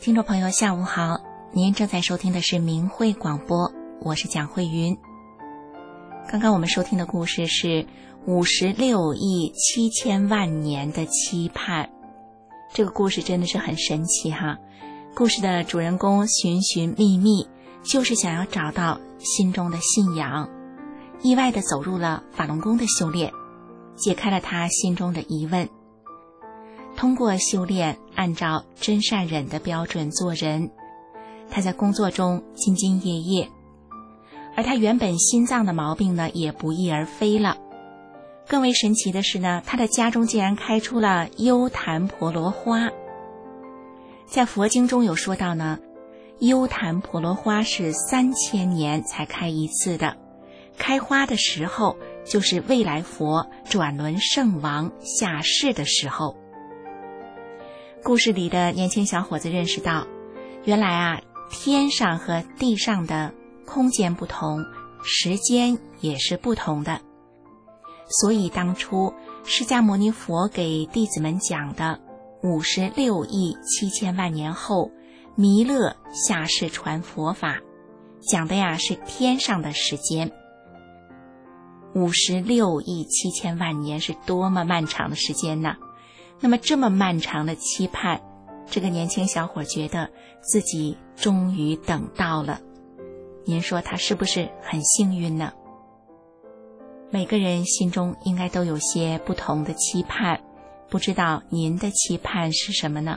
听众朋友下午好，您正在收听的是明慧广播，我是蒋慧云。刚刚我们收听的故事是56亿7千万年的期盼，这个故事真的是很神奇哈。故事的主人公寻寻觅觅，就是想要找到心中的信仰，意外地走入了法轮功的修炼，解开了他心中的疑问。通过修炼，按照真善忍的标准做人，他在工作中兢兢业业，而他原本心脏的毛病呢，也不翼而飞了。更为神奇的是呢，他的家中竟然开出了优昙婆罗花。在佛经中有说到呢，优昙婆罗花是3000年才开一次的，开花的时候就是未来佛转轮圣王下世的时候。故事里的年轻小伙子认识到，原来啊，天上和地上的空间不同，时间也是不同的。所以当初释迦牟尼佛给弟子们讲的56亿7千万年后弥勒下世传佛法，讲的呀是天上的时间。56亿7千万年是多么漫长的时间呢？那么这么漫长的期盼，这个年轻小伙觉得自己终于等到了。您说他是不是很幸运呢？每个人心中应该都有些不同的期盼，不知道您的期盼是什么呢？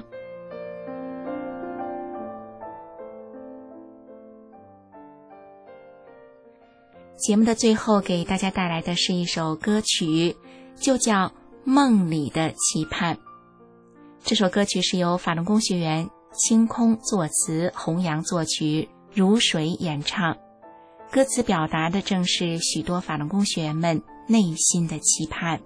节目的最后给大家带来的是一首歌曲，就叫《梦里的期盼》。这首歌曲是由法轮功学员清空作词，弘扬作曲，如水演唱。歌词表达的正是许多法轮功学员们内心的期盼。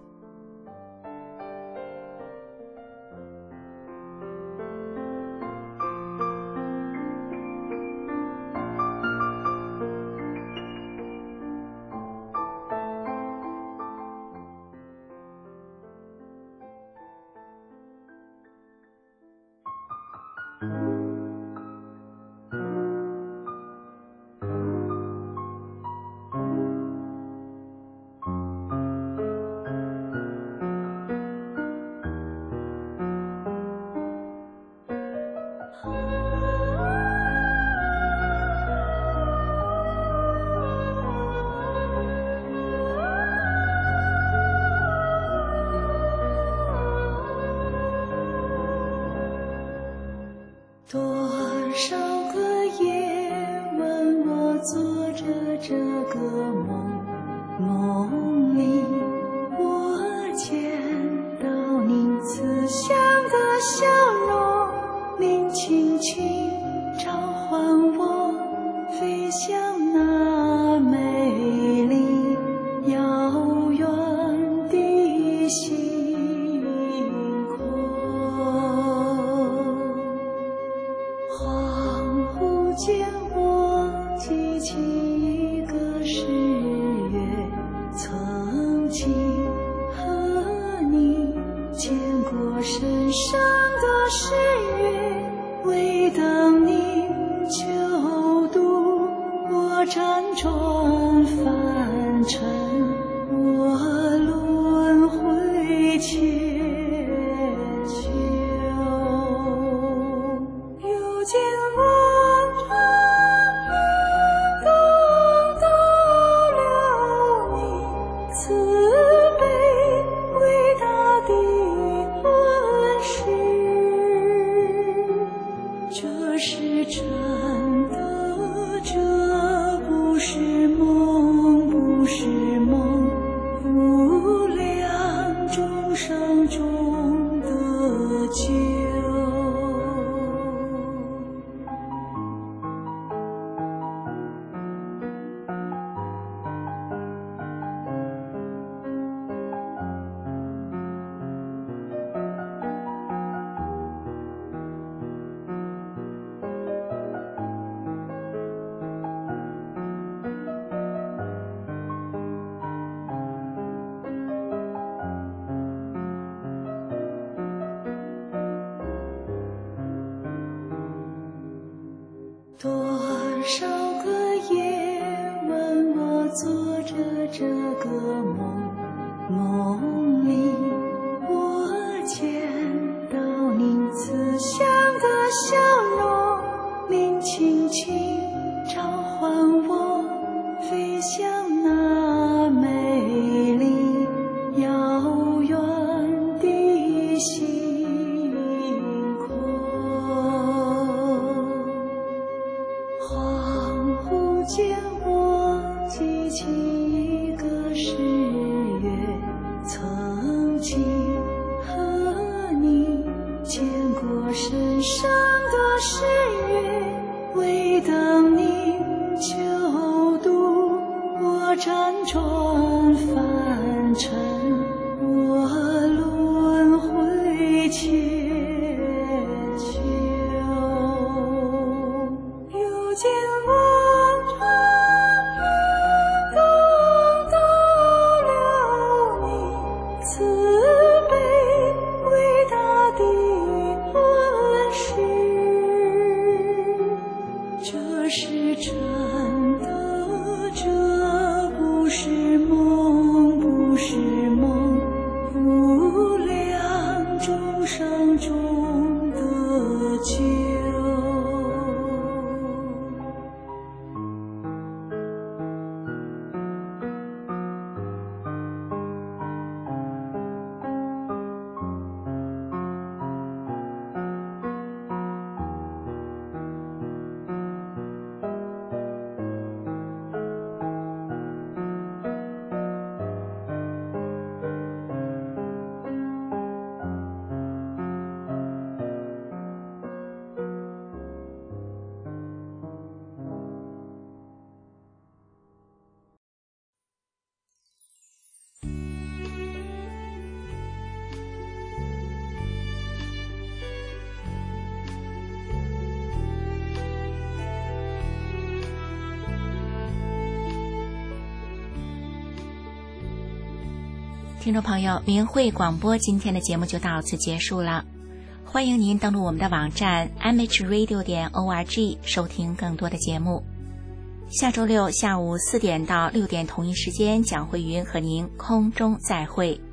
多少个夜晚，我做着这个梦，梦里我见到您慈祥的笑容，您轻轻召唤我，飞向那美丽遥远的星空。恍惚间我记起一个誓约，曾经和你牵过深深的誓约，为等您就渡我辗转凡尘，我轮回千秋。又见我穿越等到了你慈悲伟大的恩师，这是真的，这不是梦，不是梦，无量众生中的救。 听众朋友，明慧广播今天的节目就到此结束了。欢迎您登录我们的网站 mhradio.org 收听更多的节目。下周六下午4点到6点同一时间，蒋慧云和您空中再会。